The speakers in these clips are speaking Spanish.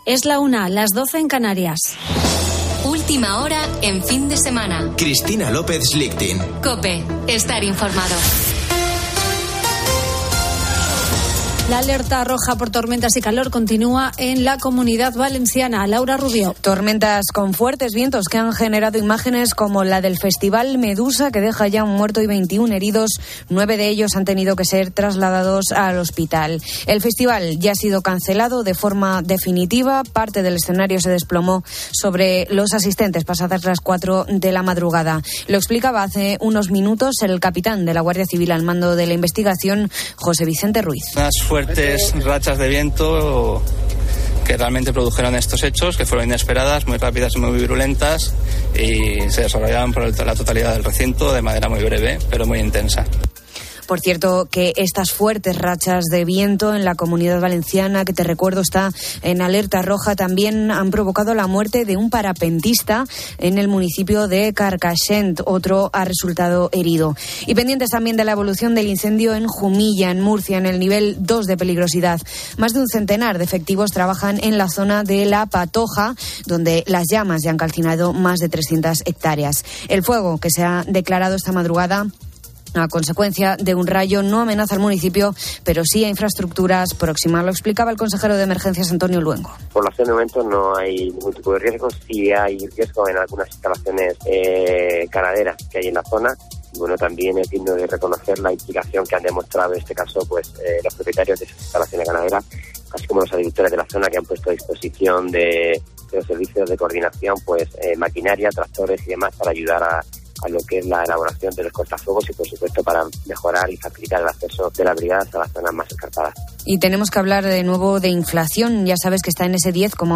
Es la 1, las 12 en Canarias. Última hora en fin de semana. Cristina López Lichtin. COPE. Estar informado. La alerta roja por tormentas y calor continúa en la Comunidad Valenciana. Laura Rubio. Tormentas con fuertes vientos que han generado imágenes como la del Festival Medusa, que deja ya un muerto y 21 heridos. 9 de ellos han tenido que ser trasladados al hospital. El festival ya ha sido cancelado de forma definitiva. Parte del escenario se desplomó sobre los asistentes pasadas las 4 de la madrugada. Lo explicaba hace unos minutos el capitán de la Guardia Civil al mando de la investigación, José Vicente Ruiz. Fuertes rachas de viento que realmente produjeron estos hechos, que fueron inesperadas, muy rápidas y muy virulentas, y se desarrollaron por la totalidad del recinto de manera muy breve, pero muy intensa. Por cierto, que estas fuertes rachas de viento en la Comunidad Valenciana, que te recuerdo está en alerta roja, también han provocado la muerte de un parapentista en el municipio de Carcaixent. Otro ha resultado herido. Y pendientes también de la evolución del incendio en Jumilla, en Murcia, en el nivel 2 de peligrosidad. Más de un centenar de efectivos trabajan en la zona de La Patoja, donde las llamas ya han calcinado más de 300 hectáreas. El fuego que se ha declarado esta madrugada a consecuencia de un rayo no amenaza al municipio, pero sí a infraestructuras próximas. Lo explicaba el consejero de Emergencias, Antonio Luengo. Por la de momento no hay ningún tipo de riesgo. Sí hay riesgo en algunas instalaciones ganaderas que hay en la zona. Bueno, también es digno de reconocer la implicación que han demostrado en este caso pues los propietarios de esas instalaciones ganaderas, así como los agricultores de la zona, que han puesto a disposición de los servicios de coordinación pues maquinaria, tractores y demás para ayudar a lo que es la elaboración de los cortafuegos y, por supuesto, para mejorar y facilitar el acceso de las brigadas a las zonas más escarpadas. Y tenemos que hablar de nuevo de inflación. Ya sabes que está en ese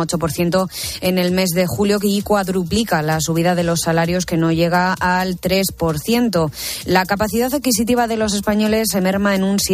10,8% en el mes de julio, y cuadruplica la subida de los salarios, que no llega al 3%. La capacidad adquisitiva de los españoles se merma en un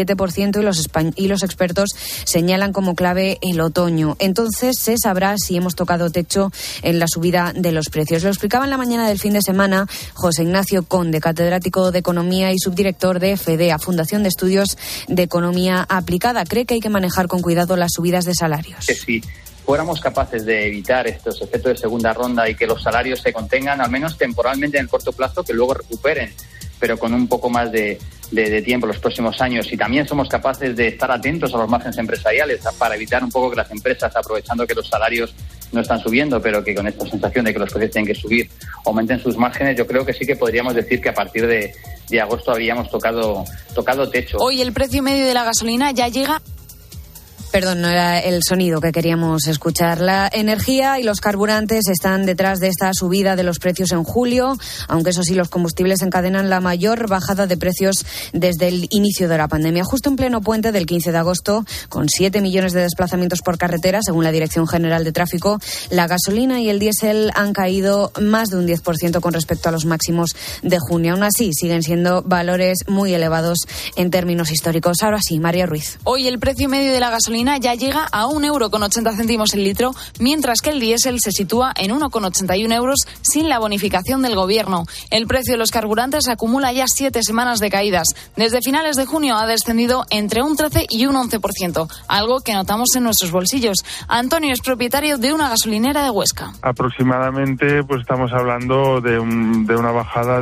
7% y los expertos señalan como clave el otoño. Entonces se sabrá si hemos tocado techo en la subida de los precios. Lo explicaba en la mañana del fin de semana José Ignacio Conde, catedrático de Economía y subdirector de FEDEA, Fundación de Estudios de Economía Aplicada. Cree que hay que manejar con cuidado las subidas de salarios. Que si fuéramos capaces de evitar estos efectos de segunda ronda y que los salarios se contengan, al menos temporalmente en el corto plazo, que luego recuperen, pero con un poco más de tiempo los próximos años, y también somos capaces de estar atentos a los márgenes empresariales para evitar un poco que las empresas, aprovechando que los salarios no están subiendo, pero que con esta sensación de que los precios tienen que subir, aumenten sus márgenes, yo creo que sí que podríamos decir que a partir de agosto habríamos tocado techo. Hoy el precio medio de la gasolina ya llega... Perdón, no era el sonido que queríamos escuchar. La energía y los carburantes están detrás de esta subida de los precios en julio, aunque eso sí, los combustibles encadenan la mayor bajada de precios desde el inicio de la pandemia. Justo en pleno puente del 15 de agosto, con 7 millones de desplazamientos por carretera, según la Dirección General de Tráfico, la gasolina y el diésel han caído más de un 10% con respecto a los máximos de junio. Aún así, siguen siendo valores muy elevados en términos históricos. Ahora sí, María Ruiz. Hoy el precio medio de la gasolina ya llega a 1,80 € el litro, mientras que el diésel se sitúa en 1,81 € sin la bonificación del gobierno. El precio de los carburantes acumula ya 7 semanas de caídas. Desde finales de junio ha descendido entre un 13 y un 11%, algo que notamos en nuestros bolsillos. Antonio es propietario de una gasolinera de Huesca. Aproximadamente pues estamos hablando de una bajada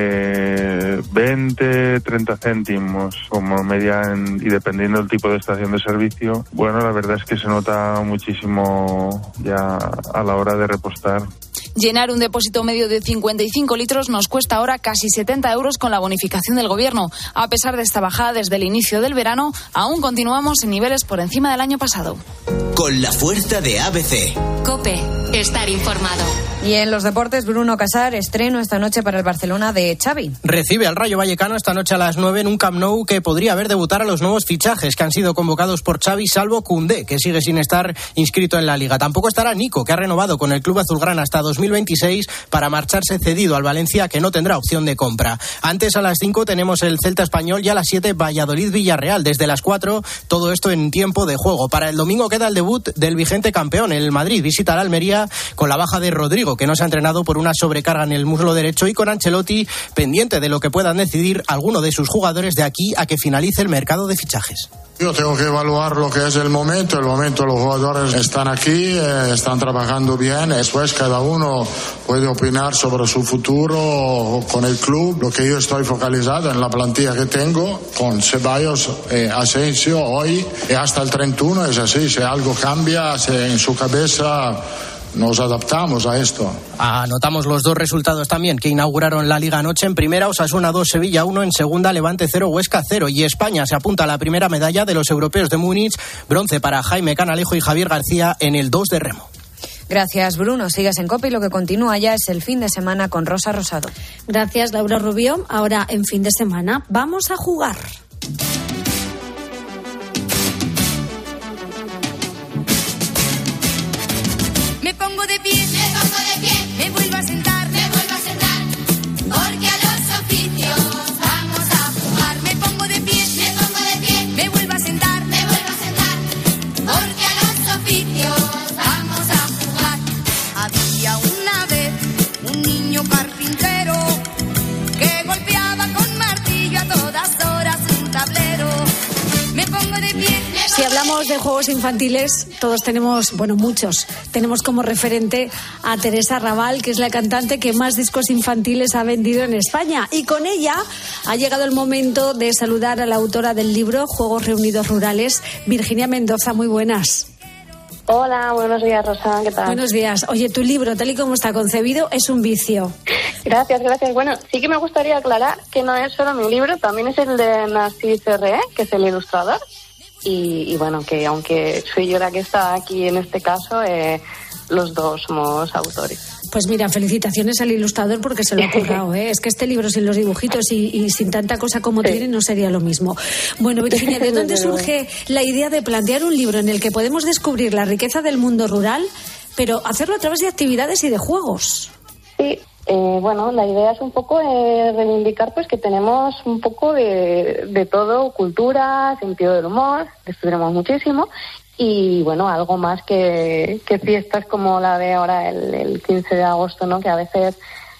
de 20-30 céntimos como media y dependiendo del tipo de estación de servicio. Bueno, la verdad es que se nota muchísimo ya a la hora de repostar. Llenar un depósito medio de 55 litros nos cuesta ahora casi 70 € con la bonificación del gobierno. A pesar de esta bajada desde el inicio del verano, aún continuamos en niveles por encima del año pasado. Con la fuerza de ABC. COPE. Estar informado. Y en los deportes, Bruno Casar, estreno esta noche para el Barcelona de Xavi. Recibe al Rayo Vallecano esta noche a las 9 en un Camp Nou que podría ver debutar a los nuevos fichajes que han sido convocados por Xavi, salvo Koundé, que sigue sin estar inscrito en la Liga. Tampoco estará Nico, que ha renovado con el club azulgrana hasta 2026 para marcharse cedido al Valencia, que no tendrá opción de compra. Antes, a las 5 tenemos el Celta Español y a las 7 Valladolid-Villarreal. Desde las 4, todo esto en tiempo de juego. Para el domingo queda el debut debut del vigente campeón. El Madrid visita la Almería con la baja de Rodrigo, que no se ha entrenado por una sobrecarga en el muslo derecho, y con Ancelotti pendiente de lo que puedan decidir alguno de sus jugadores de aquí a que finalice el mercado de fichajes. Yo tengo que evaluar lo que es el momento los jugadores están aquí, están trabajando bien, después cada uno puede opinar sobre su futuro con el club. Lo que yo estoy focalizado en la plantilla que tengo, con Ceballos, Asensio hoy y hasta el 31, es así, si algo cambia en su cabeza, nos adaptamos a esto. Anotamos los dos resultados también que inauguraron la Liga anoche. En primera, Osasuna 2, Sevilla 1. En segunda, Levante 0, Huesca 0. Y España se apunta a la primera medalla de los europeos de Múnich. Bronce para Jaime Canalejo y Javier García en el 2 de remo. Gracias, Bruno. Sigas en COPE y lo que continúa ya es el fin de semana con Rosa Rosado. Gracias, Laura Rubio. Ahora, en fin de semana, vamos a jugar. Me pongo de pie, me vuelvo a sentar, porque a los oficios vamos a jugar. Me pongo de pie, me vuelvo a sentar, porque a los oficios vamos a jugar. Había una vez un niño carpintero que golpeaba con martillo a todas horas un tablero. Me pongo de pie. Si hablamos de juegos infantiles, todos tenemos, bueno, muchos, tenemos como referente a Teresa Raval, que es la cantante que más discos infantiles ha vendido en España. Y con ella ha llegado el momento de saludar a la autora del libro Juegos Reunidos Rurales, Virginia Mendoza. Muy buenas. Hola, buenos días, Rosa, ¿qué tal? Buenos días. Oye, tu libro, tal y como está concebido, es un vicio. Gracias. Bueno, sí que me gustaría aclarar que no es solo mi libro, también es el de Narcís R., que es el ilustrador. Y bueno, que aunque soy yo la que está aquí en este caso, los dos somos autores. Pues mira, felicitaciones al ilustrador porque se lo ha currado, ¿eh? Es que este libro sin los dibujitos y sin tanta cosa como tiene no sería lo mismo. Bueno, Virginia, ¿de dónde surge la idea de plantear un libro en el que podemos descubrir la riqueza del mundo rural, pero hacerlo a través de actividades y de juegos? Sí. Bueno, la idea es un poco reivindicar pues que tenemos un poco de todo, cultura, sentido del humor, estudiamos muchísimo, y bueno, algo más que fiestas como la de ahora el 15 de agosto, ¿no? Que a veces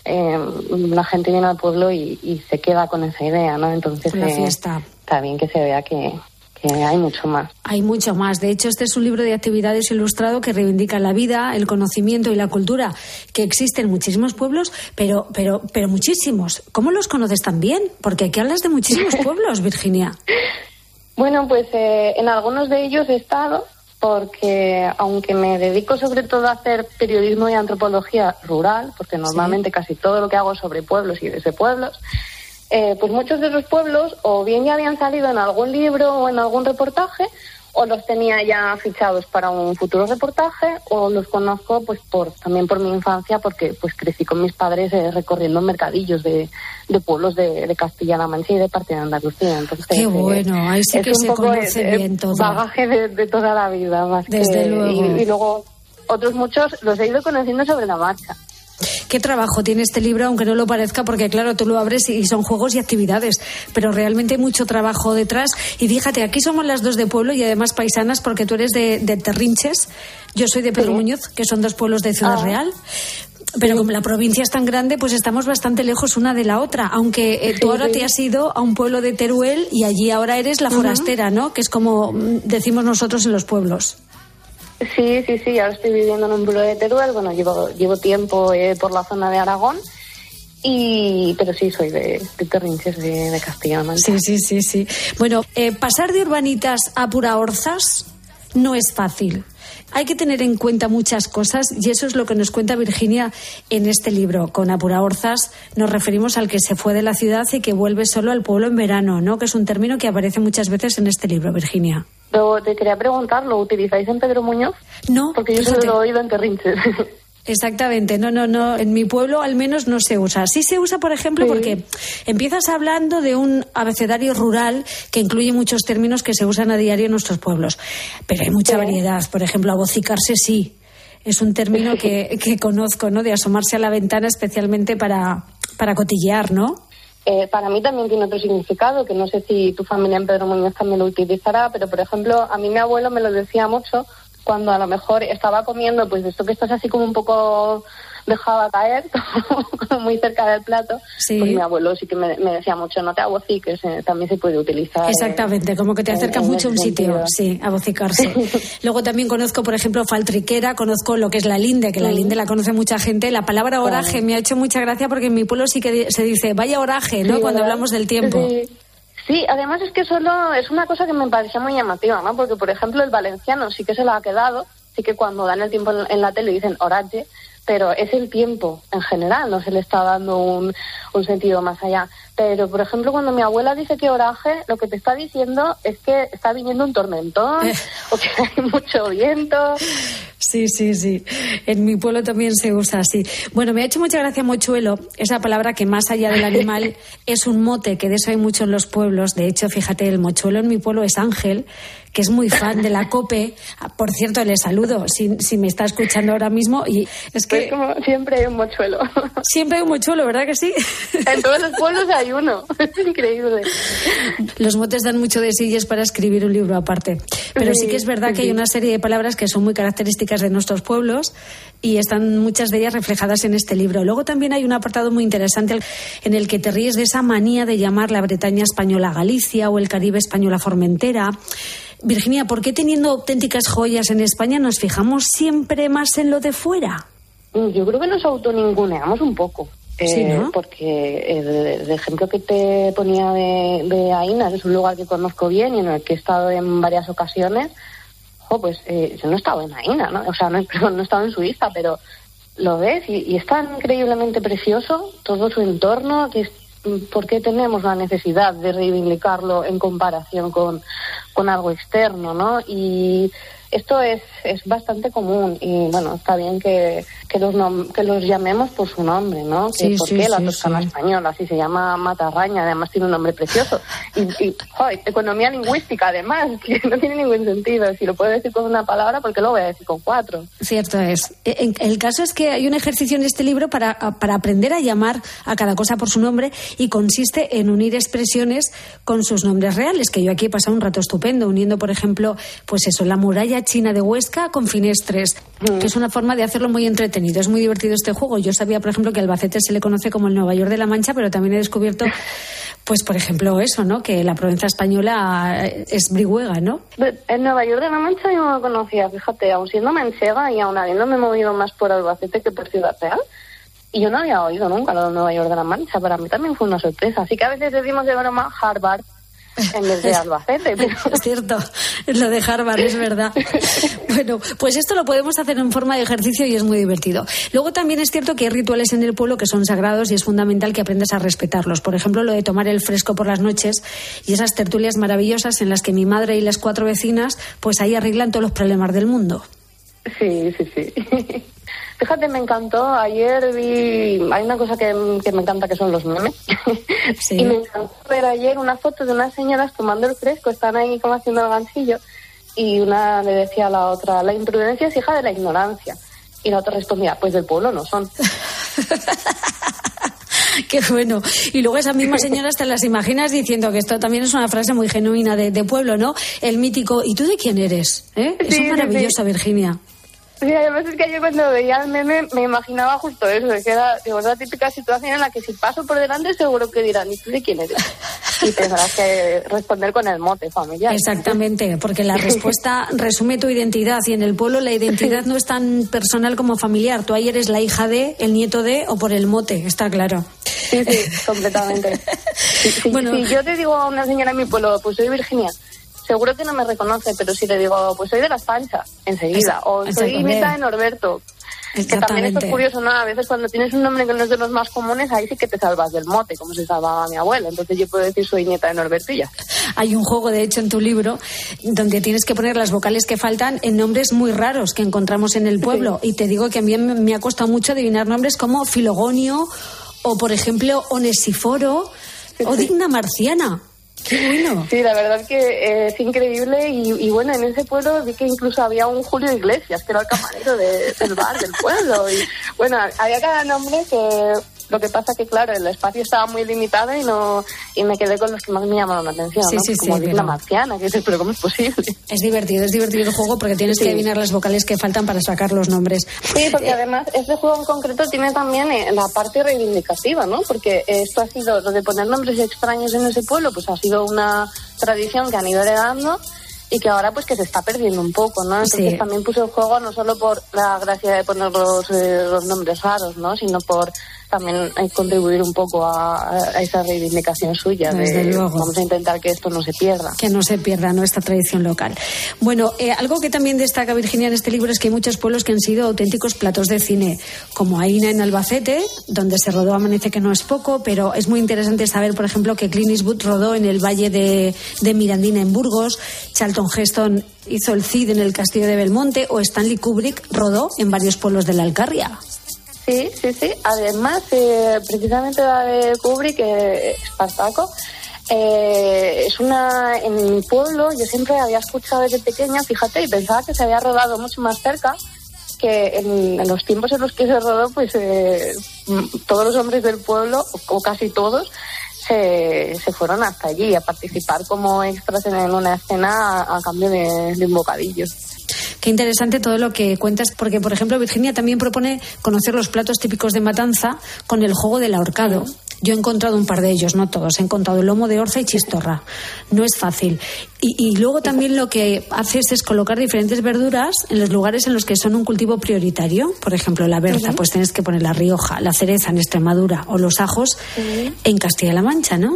la gente viene al pueblo y se queda con esa idea, ¿no? Entonces la fiesta. Está bien que se vea que hay mucho más. Hay mucho más. De hecho, este es un libro de actividades ilustrado que reivindica la vida, el conocimiento y la cultura que existen en muchísimos pueblos, pero muchísimos. ¿Cómo los conoces tan bien? Porque aquí hablas de muchísimos pueblos, Virginia. Bueno, pues en algunos de ellos he estado, porque aunque me dedico sobre todo a hacer periodismo y antropología rural, porque normalmente casi todo lo que hago es sobre pueblos y desde pueblos, pues muchos de los pueblos o bien ya habían salido en algún libro o en algún reportaje, o los tenía ya fichados para un futuro reportaje, o los conozco pues también por mi infancia, porque pues crecí con mis padres recorriendo mercadillos de pueblos de Castilla-La Mancha y de parte de Andalucía. Entonces, qué bueno, ahí sí que se conoce bien todo. Bagaje de toda la vida, más desde luego. Y luego otros muchos los he ido conociendo sobre la marcha. ¿Qué trabajo tiene este libro, aunque no lo parezca? Porque claro, tú lo abres y son juegos y actividades, pero realmente hay mucho trabajo detrás. Y fíjate, aquí somos las dos de pueblo y además paisanas, porque tú eres de Terrinches, yo soy de Pedro Muñoz, que son dos pueblos de Ciudad Real. Pero como la provincia es tan grande, pues estamos bastante lejos una de la otra, aunque tú ahora te has ido a un pueblo de Teruel y allí ahora eres la forastera, ¿no? Que es como decimos nosotros en los pueblos. Sí, ahora estoy viviendo en un pueblo de Teruel, bueno, llevo tiempo por la zona de Aragón, pero sí, soy de Terrinches, de Castilla-La Mancha. Sí. Bueno, pasar de Urbanitas a Puraorzas no es fácil. Hay que tener en cuenta muchas cosas y eso es lo que nos cuenta Virginia en este libro. Con Apuraorzas nos referimos al que se fue de la ciudad y que vuelve solo al pueblo en verano, ¿no? Que es un término que aparece muchas veces en este libro, Virginia. Pero te quería preguntar, ¿lo utilizáis en Pedro Muñoz? No, porque yo solo lo he oído en Terrinches. Exactamente, no, en mi pueblo al menos no se usa. Sí se usa, por ejemplo, porque empiezas hablando de un abecedario rural que incluye muchos términos que se usan a diario en nuestros pueblos, pero hay mucha variedad. Por ejemplo, abocicarse sí, es un término que conozco, ¿no? De asomarse a la ventana especialmente para cotillear, ¿no? Para mí también tiene otro significado, que no sé si tu familia en Pedro Muñoz también lo utilizará, pero por ejemplo, a mí mi abuelo me lo decía mucho, cuando a lo mejor estaba comiendo, pues de esto que estás así como un poco dejaba caer, como muy cerca del plato, sí. Pues mi abuelo sí que me decía mucho, no te abociques, también se puede utilizar. Exactamente, como que te acercas mucho a un sitio, sí, abocicarse. Luego también conozco, por ejemplo, faltriquera, conozco lo que es la linde, que la linde la conoce mucha gente. La palabra oraje me ha hecho mucha gracia porque en mi pueblo sí que se dice, vaya oraje, ¿no? Sí, cuando hablamos del tiempo. Sí, además es que solo es una cosa que me parecía muy llamativa, ¿no? Porque, por ejemplo, el valenciano sí que se lo ha quedado, sí que cuando dan el tiempo en la tele dicen orache, pero es el tiempo en general, no se le está dando un sentido más allá. Pero, por ejemplo, cuando mi abuela dice que oraje, lo que te está diciendo es que está viniendo un tormentón o que hay mucho viento. Sí. En mi pueblo también se usa así. Bueno, me ha hecho mucha gracia mochuelo, esa palabra que más allá del animal es un mote, que de eso hay mucho en los pueblos. De hecho, fíjate, el mochuelo en mi pueblo es Ángel, que es muy fan de la COPE. Por cierto, le saludo si me está escuchando ahora mismo. Y es que pues como siempre hay un mochuelo. Siempre hay un mochuelo, ¿verdad que sí? En todos los pueblos hay uno. Es increíble. Los motes dan mucho de sí y es para escribir un libro aparte. Pero sí que es verdad que hay una serie de palabras que son muy características de nuestros pueblos y están muchas de ellas reflejadas en este libro. Luego también hay un apartado muy interesante en el que te ríes de esa manía de llamar la Bretaña española Galicia o el Caribe española Formentera. Virginia, ¿por qué teniendo auténticas joyas en España nos fijamos siempre más en lo de fuera? Yo creo que nos autoninguneamos un poco. Sí, ¿no? Porque el ejemplo que te ponía de Aina, que es un lugar que conozco bien y en el que he estado en varias ocasiones, pues yo no he estado en Aina, ¿no? O sea, no he estado en Suiza, pero lo ves y es tan increíblemente precioso todo su entorno, que ¿por qué tenemos la necesidad de reivindicarlo en comparación con algo externo, ¿no? Y esto es bastante común y, bueno, está bien que los llamemos por su nombre, ¿no? ¿Por qué la Toscana española? Si se llama Matarraña, además tiene un nombre precioso. Y joder, economía lingüística, además, que no tiene ningún sentido. Si lo puedo decir con una palabra, ¿por qué lo voy a decir con 4? Cierto es. El caso es que hay un ejercicio en este libro para aprender a llamar a cada cosa por su nombre y consiste en unir expresiones con sus nombres reales, que yo aquí he pasado un rato estupendo, uniendo, por ejemplo, pues eso, la muralla china de Huesca con Finestres, que es una forma de hacerlo muy entretenido. Es muy divertido este juego. Yo sabía, por ejemplo, que a Albacete se le conoce como el Nueva York de la Mancha, pero también he descubierto, pues, por ejemplo, eso, ¿no? Que la Provenza española es Brihuega, ¿no? El Nueva York de la Mancha yo no lo conocía, fíjate, aun siendo manchega y aún habiéndome movido más por Albacete que por Ciudad Real. Y yo no había oído nunca lo del Nueva York de la Mancha. Para mí también fue una sorpresa. Así que a veces decimos de broma Harvard en vez de Albacete. Pero... Es cierto, lo de Harvard, es verdad. Bueno, pues esto lo podemos hacer en forma de ejercicio y es muy divertido. Luego también es cierto que hay rituales en el pueblo que son sagrados y es fundamental que aprendas a respetarlos. Por ejemplo, lo de tomar el fresco por las noches y esas tertulias maravillosas en las que mi madre y las 4 vecinas pues ahí arreglan todos los problemas del mundo. Sí. Fíjate, me encantó. Ayer hay una cosa que me encanta, que son los memes. Sí. Y me encantó ver ayer una foto de unas señoras tomando el fresco, están ahí como haciendo el ganchillo, y una le decía a la otra, la imprudencia es hija de la ignorancia. Y la otra respondía, pues del pueblo no son. Qué bueno. Y luego esas mismas señoras te las imaginas diciendo que esto también es una frase muy genuina de pueblo, ¿no? El mítico, ¿y tú de quién eres? Eso es maravilloso, sí. Virginia. Sí, además es que yo cuando veía el meme me imaginaba justo eso, que era la típica situación en la que si paso por delante seguro que dirán, ¿y tú de quién eres? Y tendrás que responder con el mote familiar. Exactamente, porque la respuesta resume tu identidad y en el pueblo la identidad no es tan personal como familiar. Tú ahí eres la hija de, el nieto de o por el mote, está claro. Sí, completamente. Bueno, si yo te digo a una señora en mi pueblo, pues soy Virginia, seguro que no me reconoce, pero si le digo, pues soy de Las Panchas, enseguida. O soy nieta de Norberto. Que también esto es curioso, ¿no? A veces cuando tienes un nombre que no es de los más comunes, ahí sí que te salvas del mote, como se salvaba mi abuela. Entonces yo puedo decir soy nieta de Norberto y ya. Hay un juego, de hecho, en tu libro, donde tienes que poner las vocales que faltan en nombres muy raros que encontramos en el pueblo. Sí. Y te digo que a mí me ha costado mucho adivinar nombres como Filogonio, o por ejemplo, Onesíforo, o Digna Marciana. ¡Qué bueno! Sí, la verdad que es increíble y bueno, en ese pueblo vi que incluso había un Julio Iglesias, que era el camarero del bar del pueblo y bueno, había cada nombre que Lo que pasa que, claro, el espacio estaba muy limitado y me quedé con los que más me llamaron la atención, sí, ¿no? sí, como sí, Isla Marciana, que dices, pero ¿cómo es posible? Es divertido el juego porque tienes que adivinar las vocales que faltan para sacar los nombres. Sí, porque además este juego en concreto tiene también la parte reivindicativa, ¿no? Porque esto ha sido, lo de poner nombres extraños en ese pueblo, pues ha sido una tradición que han ido heredando y que ahora pues que se está perdiendo un poco, ¿no? Entonces también puse el juego no solo por la gracia de poner los nombres raros, ¿no? Sino por también contribuir un poco a esa reivindicación suya. Desde luego. Vamos a intentar que esto no se pierda. Que no se pierda nuestra tradición local. Bueno, algo que también destaca Virginia en este libro es que hay muchos pueblos que han sido auténticos platos de cine, como Aína en Albacete, donde se rodó Amanece que no es poco, pero es muy interesante saber, por ejemplo, que Clint Eastwood rodó en el Valle de Mirandina en Burgos, Charlton Heston hizo el Cid en el Castillo de Belmonte, o Stanley Kubrick rodó en varios pueblos de la Alcarria. Sí. Además, precisamente la de Kubrick, Espartaco, es una... En mi pueblo, yo siempre había escuchado desde pequeña, fíjate, y pensaba que se había rodado mucho más cerca, que en los tiempos en los que se rodó, pues todos los hombres del pueblo, o casi todos, se fueron hasta allí a participar como extras en una escena a cambio de un bocadillo. Qué interesante todo lo que cuentas, porque, por ejemplo, Virginia también propone conocer los platos típicos de Matanza con el juego del ahorcado. Yo he encontrado un par de ellos, no todos. He encontrado el lomo de orza y chistorra. No es fácil. Y luego también lo que haces es colocar diferentes verduras en los lugares en los que son un cultivo prioritario. Por ejemplo, la berza, pues tienes que poner la Rioja, la cereza en Extremadura o los ajos en Castilla-La Mancha, ¿no?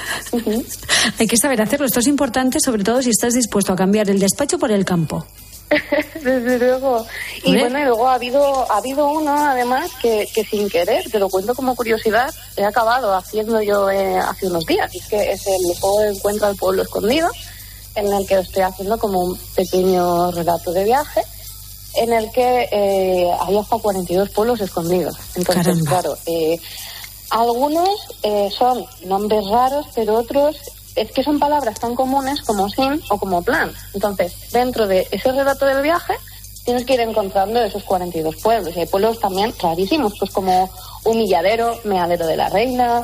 Hay que saber hacerlo. Esto es importante, sobre todo si estás dispuesto a cambiar el despacho por el campo. Desde luego. Y bueno, y luego ha habido uno además que sin querer, te lo cuento como curiosidad, he acabado haciendo yo hace unos días. Y es que es el juego de Encuentra al Pueblo Escondido, en el que estoy haciendo como un pequeño relato de viaje, en el que hay hasta 42 pueblos escondidos. Entonces, caramba. Claro, algunos son nombres raros, pero otros es que son palabras tan comunes como sin o como plan. Entonces, dentro de ese relato del viaje, tienes que ir encontrando esos 42 pueblos. Y hay pueblos también rarísimos, pues como Humilladero, Meadero de la Reina,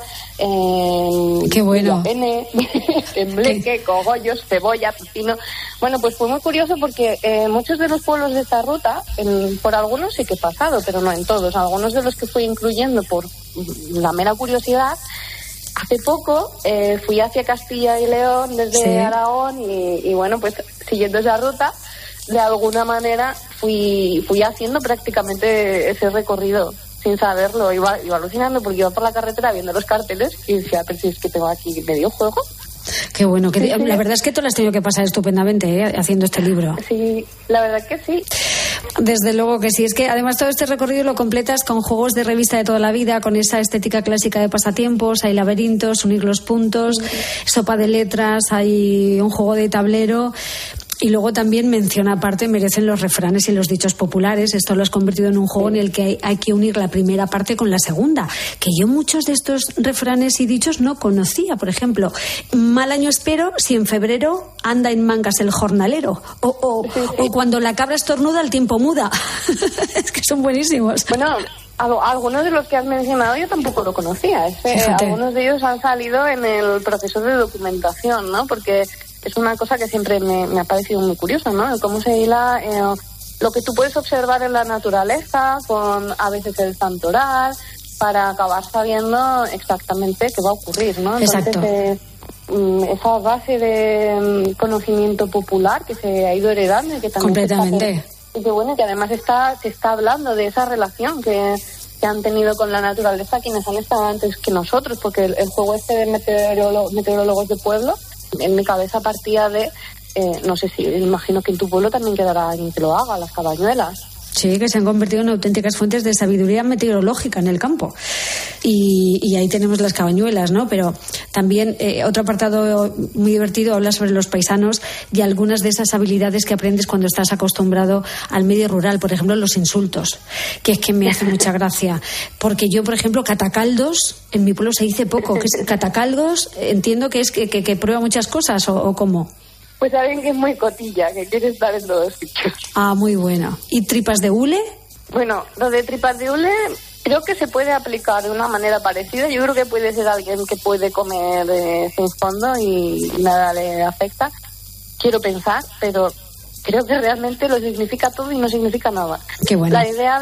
qué bueno. Pene, Tembleque, Cogollos, Cebolla, Pepino. Bueno, pues fue muy curioso porque muchos de los pueblos de esta ruta, por algunos sí que he pasado, pero no en todos. Algunos de los que fui incluyendo por la mera curiosidad. Hace poco fui hacia Castilla y León desde Aragón y bueno, pues siguiendo esa ruta, de alguna manera fui haciendo prácticamente ese recorrido sin saberlo. Iba alucinando porque iba por la carretera viendo los carteles y decía, pero si es que tengo aquí medio juego. Qué bueno, la verdad es que tú lo has tenido que pasar estupendamente haciendo este libro. Sí, la verdad que sí. Desde luego que sí, es que además todo este recorrido lo completas con juegos de revista de toda la vida, con esa estética clásica de pasatiempos, hay laberintos, unir los puntos, sopa de letras, hay un juego de tablero. Y luego también menciona aparte, merecen los refranes y los dichos populares. Esto lo has convertido en un juego en el que hay que unir la primera parte con la segunda. Que yo muchos de estos refranes y dichos no conocía. Por ejemplo, mal año espero si en febrero anda en mangas el jornalero. O cuando la cabra estornuda el tiempo muda. Es que son buenísimos. Bueno, algunos de los que has mencionado yo tampoco lo conocía. Algunos de ellos han salido en el proceso de documentación, ¿no? Porque es una cosa que siempre me ha parecido muy curiosa, ¿no? Cómo se hila lo que tú puedes observar en la naturaleza con a veces el santoral para acabar sabiendo exactamente qué va a ocurrir, ¿no? Exacto. Entonces, esa base de conocimiento popular que se ha ido heredando y que también completamente. Y que bueno, que además se está hablando de esa relación que han tenido con la naturaleza quienes han estado antes que nosotros, porque el juego este de meteorólogos de pueblo, en mi cabeza partía de, no sé si, imagino que en tu pueblo también quedará alguien que lo haga, las cabañuelas. Sí, que se han convertido en auténticas fuentes de sabiduría meteorológica en el campo. Y ahí tenemos las cabañuelas, ¿no? Pero también otro apartado muy divertido habla sobre los paisanos y algunas de esas habilidades que aprendes cuando estás acostumbrado al medio rural. Por ejemplo, los insultos, que es que me hace mucha gracia. Porque yo, por ejemplo, catacaldos, en mi pueblo se dice poco. Que es catacaldos, entiendo que es que prueba muchas cosas, ¿o cómo? Pues alguien que es muy cotilla, que quiere estar en todos sitios. Ah, muy buena. ¿Y tripas de hule? Bueno, lo de tripas de hule creo que se puede aplicar de una manera parecida. Yo creo que puede ser alguien que puede comer sin fondo y nada le afecta. Quiero pensar, pero creo que realmente lo significa todo y no significa nada. Qué bueno. La idea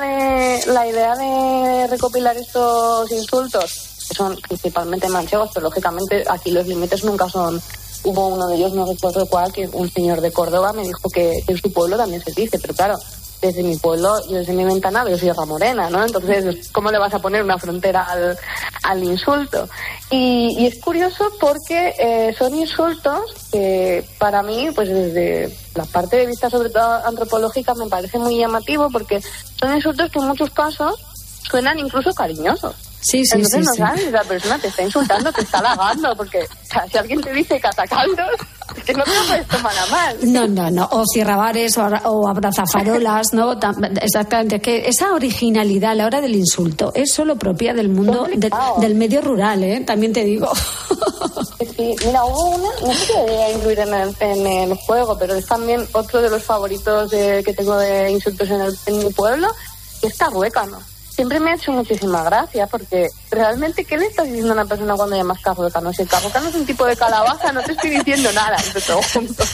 de recopilar estos insultos, que son principalmente manchegos, pero lógicamente aquí los límites nunca son. Hubo uno de ellos, no recuerdo cuál, que un señor de Córdoba me dijo que en su pueblo también se dice, pero claro, desde mi pueblo, desde mi ventana veo Sierra Morena, ¿no? Entonces, ¿cómo le vas a poner una frontera al insulto? Y es curioso porque son insultos que para mí, pues desde la parte de vista sobre todo antropológica, me parece muy llamativo porque son insultos que en muchos casos suenan incluso cariñosos. Sí, entonces no sí. sabes si la persona te está insultando, te está halagando, porque o sea, si alguien te dice catacaldos, es que no te lo puedes tomar a mal. No, o cierrabares o abrazafarolas, ¿no? Exactamente, es que esa originalidad a la hora del insulto es solo propia del mundo, del medio rural, ¿eh? También te digo. Sí, mira, hubo una, no sé si debería incluir en el juego, pero es también otro de los favoritos que tengo de insultos en mi pueblo, que es Carruécano. Siempre me ha hecho muchísima gracia porque realmente, ¿qué le estás diciendo a una persona cuando llamas carruécano? Si el carruécano es un tipo de calabaza, no te estoy diciendo nada, entre todo junto.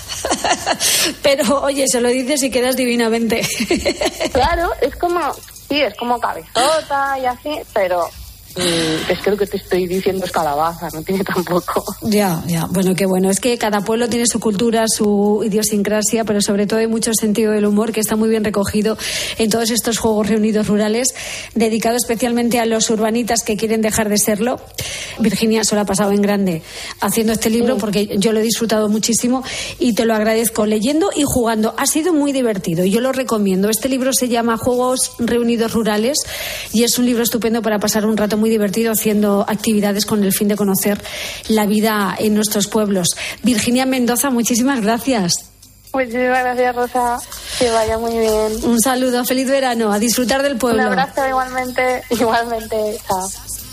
Pero, oye, se lo dices y quedas divinamente. Claro, es como cabezota y así, pero es que lo que te estoy diciendo es calabaza, no tiene tampoco. Ya, bueno, qué bueno. Es que cada pueblo tiene su cultura, su idiosincrasia, pero sobre todo hay mucho sentido del humor que está muy bien recogido en todos estos juegos reunidos rurales, dedicados especialmente a los urbanitas que quieren dejar de serlo. Virginia se lo ha pasado en grande haciendo este libro porque yo lo he disfrutado muchísimo y te lo agradezco leyendo y jugando. Ha sido muy divertido y yo lo recomiendo. Este libro se llama Juegos Reunidos Rurales y es un libro estupendo para pasar un rato muy divertido haciendo actividades con el fin de conocer la vida en nuestros pueblos. Virginia Mendoza, muchísimas gracias. Muchísimas gracias, Rosa. Que vaya muy bien. Un saludo, feliz verano, a disfrutar del pueblo. Un abrazo igualmente. Chao.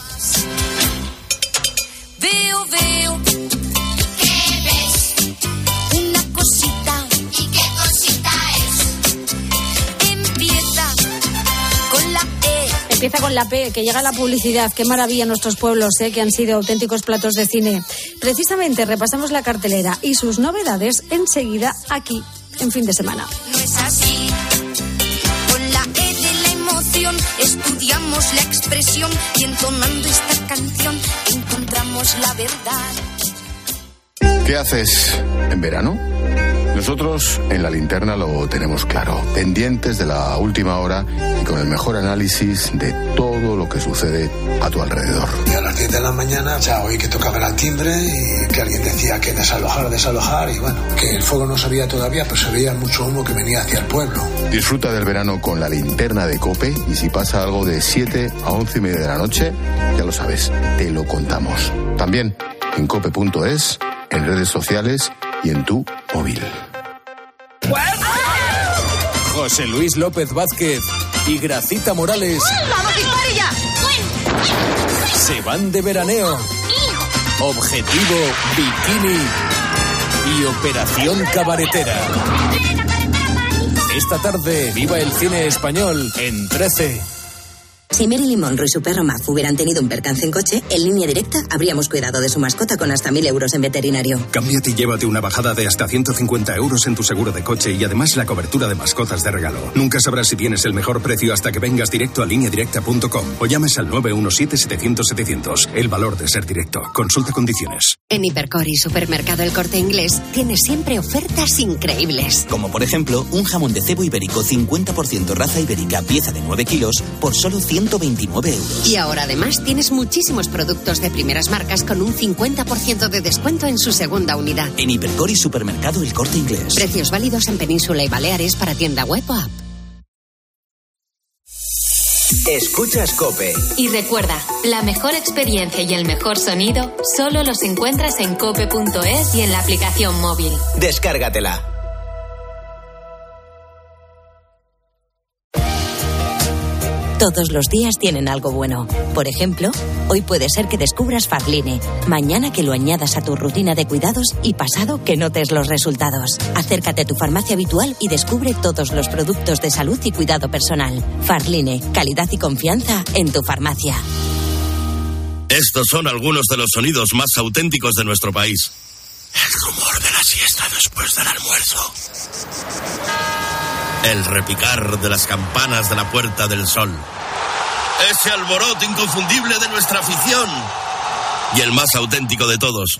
Veo. ¿Qué ves? Una cosita. ¿Y qué cosita es? Empieza con la P, que llega la publicidad. Qué maravilla nuestros pueblos, que han sido auténticos platos de cine. Precisamente repasamos la cartelera y sus novedades enseguida aquí, en Fin de Semana. No es así. Con la E de la emoción estudiamos la expresión y entonando esta canción encontramos la verdad. ¿Qué haces en verano? Nosotros en La Linterna lo tenemos claro, pendientes de la última hora y con el mejor análisis de todo lo que sucede a tu alrededor. Y a las 10 de la mañana ya oí que tocaban al timbre y que alguien decía que desalojar y bueno, que el fuego no se veía todavía, pero se veía mucho humo que venía hacia el pueblo. Disfruta del verano con La Linterna de COPE y si pasa algo de 7 a 11 y media de la noche, ya lo sabes, te lo contamos. También en cope.es, en redes sociales y en tu móvil. José Luis López Vázquez y Gracita Morales ¡Vamos, dispare ya! se van de veraneo. Objetivo Bikini y Operación Cabaretera. Esta tarde, viva el cine español en 13. Si Marilyn Monroe y su perro Muff hubieran tenido un percance en coche, en Línea Directa habríamos cuidado de su mascota con hasta 1.000 euros en veterinario. Cámbiate y llévate una bajada de hasta 150 euros en tu seguro de coche y además la cobertura de mascotas de regalo. Nunca sabrás si tienes el mejor precio hasta que vengas directo a lineadirecta.com o llames al 917-700-700. El valor de ser directo. Consulta condiciones. En Hipercor y Supermercado El Corte Inglés tienes siempre ofertas increíbles. Como por ejemplo, un jamón de cebo ibérico 50% raza ibérica, pieza de 9 kilos, por solo 129 euros. Y ahora además tienes muchísimos productos de primeras marcas con un 50% de descuento en su segunda unidad. En Hipercor y Supermercado El Corte Inglés. Precios válidos en Península y Baleares para tienda web o app. Escuchas COPE. Y recuerda, la mejor experiencia y el mejor sonido solo los encuentras en cope.es y en la aplicación móvil. Descárgatela. Todos los días tienen algo bueno. Por ejemplo, hoy puede ser que descubras Farline, mañana que lo añadas a tu rutina de cuidados y pasado que notes los resultados. Acércate a tu farmacia habitual y descubre todos los productos de salud y cuidado personal. Farline, calidad y confianza en tu farmacia. Estos son algunos de los sonidos más auténticos de nuestro país. El rumor de la siesta después del almuerzo. El repicar de las campanas de la Puerta del Sol. Ese alboroto inconfundible de nuestra afición. Y el más auténtico de todos.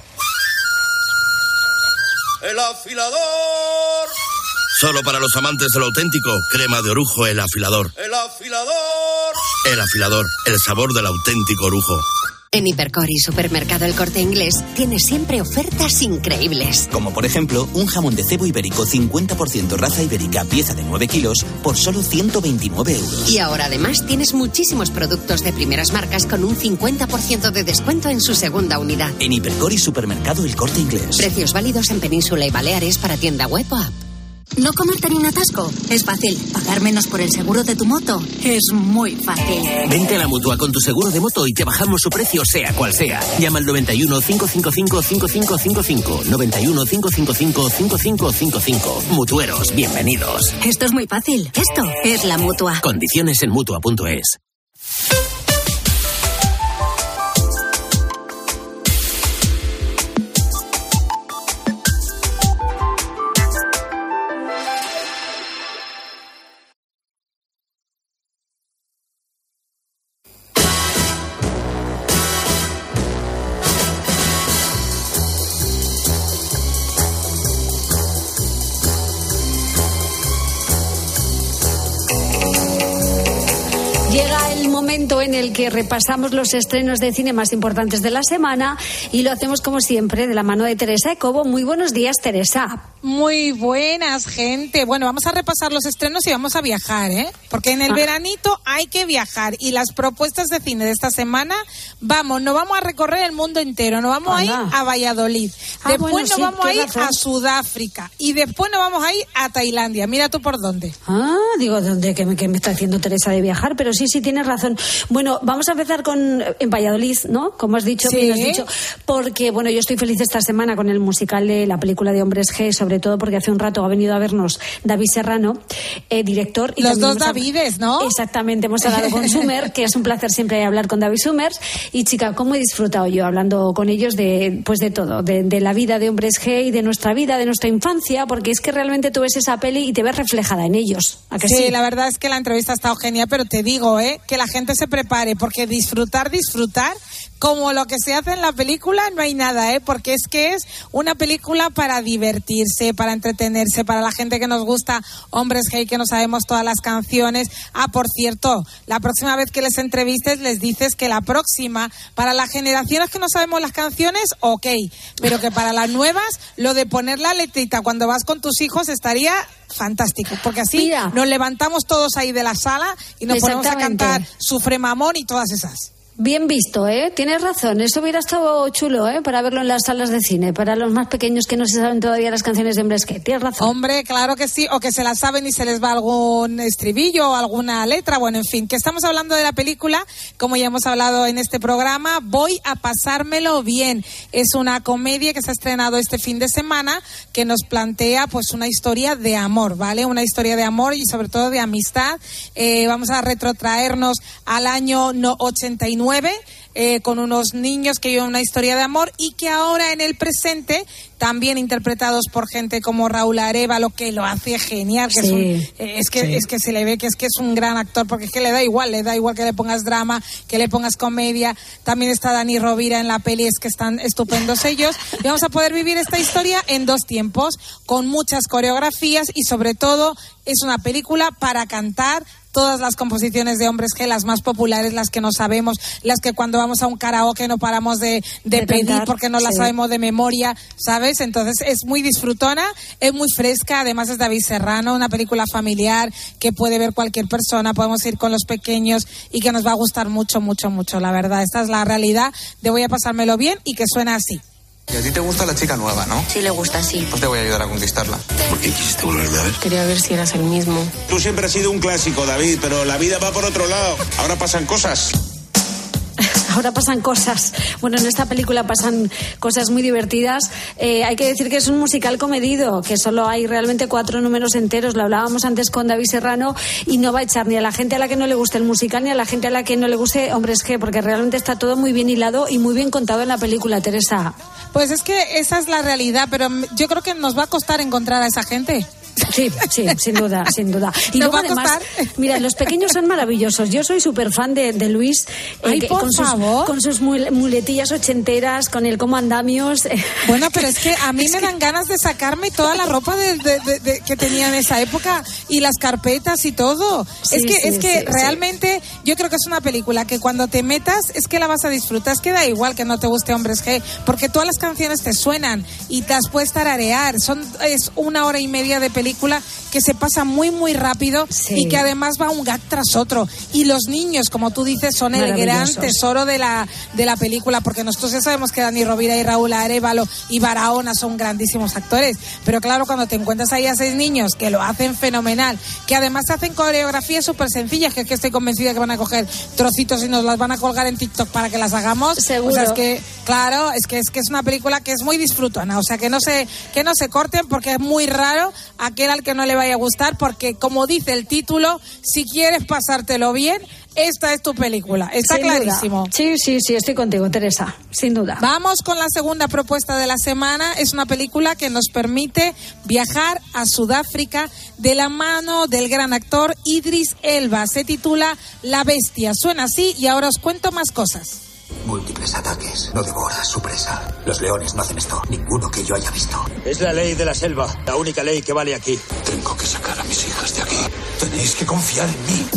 ¡El afilador! Solo para los amantes de lo auténtico, crema de orujo El Afilador. ¡El afilador! El Afilador, el sabor del auténtico orujo. En Hipercor y Supermercado El Corte Inglés tienes siempre ofertas increíbles. Como por ejemplo, un jamón de cebo ibérico 50% raza ibérica, pieza de 9 kilos, por solo 129 euros. Y ahora además tienes muchísimos productos de primeras marcas con un 50% de descuento en su segunda unidad. En Hipercor y Supermercado El Corte Inglés. Precios válidos en Península y Baleares para tienda web o app. ¿No comerte ni un atasco? Es fácil. ¿Pagar menos por el seguro de tu moto? Es muy fácil. Vente a la Mutua con tu seguro de moto y te bajamos su precio sea cual sea. Llama al 91 555 5555. 91 555 5555. Mutueros, bienvenidos. Esto es muy fácil. Esto es la Mutua. Condiciones en Mutua.es. Llega el momento en el que repasamos los estrenos de cine más importantes de la semana y lo hacemos como siempre de la mano de Teresa Ecobo. Muy buenos días, Teresa. Muy buenas, gente. Bueno, vamos a repasar los estrenos y vamos a viajar, ¿eh? Porque en el veranito hay que viajar y las propuestas de cine de esta semana, no vamos a recorrer el mundo entero, nos vamos a ir a Valladolid, después nos vamos a ir a Sudáfrica y después nos vamos a ir a Tailandia. Mira tú por dónde. Digo, ¿dónde que me está haciendo Teresa de viajar? Pero sí, tienes razón. Bueno, vamos a empezar en Valladolid, ¿no? Como has dicho, sí. Bien has dicho, porque, bueno, yo estoy feliz esta semana con el musical de la película de Hombres G, sobre todo porque hace un rato ha venido a vernos David Serrano, director. Y los dos Davides, ¿no? Exactamente, hemos hablado con Sumer, que es un placer siempre hablar con David Summers. Y chica, ¿cómo he disfrutado yo hablando con ellos de todo, de la vida de Hombres G y de nuestra vida, de nuestra infancia, porque es que realmente tú ves esa peli y te ves reflejada en ellos. ¿A que sí? La verdad es que la entrevista ha estado genial, pero te digo, que la gente se prepare, porque disfrutar, como lo que se hace en la película, no hay nada, porque es que es una película para divertirse, para entretenerse, para la gente que nos gusta Hombres G, que no sabemos todas las canciones. Por cierto, la próxima vez que les entrevistes les dices que la próxima, para las generaciones que no sabemos las canciones, ok, pero que para las nuevas, lo de poner la letrita cuando vas con tus hijos estaría fantástico, porque así nos levantamos todos ahí de la sala y nos ponemos a cantar Sufre Mamón y todas esas. Bien visto, Tienes razón. Eso hubiera estado chulo, para verlo en las salas de cine, para los más pequeños que no se saben todavía las canciones de Hombres G. Tienes razón. Hombre, claro que sí, o que se las saben y se les va algún estribillo o alguna letra. Bueno, en fin, que estamos hablando de la película, como ya hemos hablado en este programa, Voy a pasármelo bien. Es una comedia que se ha estrenado este fin de semana, que nos plantea pues una historia de amor, ¿vale? Una historia de amor y sobre todo de amistad. Vamos a retrotraernos al año 89, con unos niños que viven una historia de amor y que ahora en el presente, también interpretados por gente como Raúl Arévalo, que lo hace genial, que es que se le ve que es un gran actor, porque es que le da igual que le pongas drama, que le pongas comedia. También está Dani Rovira en la peli, es que están estupendos ellos, y vamos a poder vivir esta historia en 2 tiempos, con muchas coreografías y sobre todo es una película para cantar todas las composiciones de Hombres G, las más populares, las que no sabemos, las que cuando vamos a un karaoke no paramos de pedir cantar, porque no las sabemos de memoria, ¿sabes? Entonces es muy disfrutona, es muy fresca, además es David Serrano, una película familiar que puede ver cualquier persona, podemos ir con los pequeños y que nos va a gustar mucho, mucho, mucho, la verdad. Esta es la realidad de Voy a pasármelo bien y que suena así. Y a ti te gusta la chica nueva, ¿no? Sí, le gusta, sí. Pues te voy a ayudar a conquistarla. ¿Por qué quisiste volverme a ver? Quería ver si eras el mismo. Tú siempre has sido un clásico, David, pero la vida va por otro lado. Ahora pasan cosas. Ahora pasan cosas. Bueno, en esta película pasan cosas muy divertidas. Hay que decir que es un musical comedido, que solo hay realmente 4 números enteros. Lo hablábamos antes con David Serrano y no va a echar ni a la gente a la que no le guste el musical ni a la gente a la que no le guste Hombres G, porque realmente está todo muy bien hilado y muy bien contado en la película, Teresa. Pues es que esa es la realidad, pero yo creo que nos va a costar encontrar a esa gente. Sí, sin duda. Y luego además, mira, los pequeños son maravillosos. Yo soy súper fan de Luis. Con sus muletillas ochenteras, con el cómo andamios. Bueno, pero es que a mí me dan ganas de sacarme toda la ropa que tenía en esa época y las carpetas y todo. Es que realmente yo creo que es una película que cuando te metas es que la vas a disfrutar. Es que da igual que no te guste Hombres G, porque todas las canciones te suenan y te las puedes tararear. Es 1 hora y media de película que se pasa muy muy rápido y que además va un gag tras otro, y los niños, como tú dices, son el gran tesoro de la película, porque nosotros ya sabemos que Dani Rovira y Raúl Arévalo y Barahona son grandísimos actores, pero claro, cuando te encuentras ahí a 6 niños que lo hacen fenomenal, que además hacen coreografías súper sencillas, que estoy convencida que van a coger trocitos y nos las van a colgar en TikTok para que las hagamos. Seguro. O sea, es que es una película que es muy disfrutona, o sea, que no se corten, porque es muy raro aquel al que no le vaya a gustar, porque como dice el título, si quieres pasártelo bien, esta es tu película. Está sin clarísimo. Duda. Sí, estoy contigo, Teresa, sin duda. Vamos con la segunda propuesta de la semana. Es una película que nos permite viajar a Sudáfrica de la mano del gran actor Idris Elba. Se titula La Bestia. Suena así y ahora os cuento más cosas. Múltiples ataques. No devora su presa. Los leones no hacen esto. Ninguno que yo haya visto. Es la ley de la selva. La única ley que vale aquí. Tengo que sacar a mis hijas de aquí. Tenéis que confiar en mí.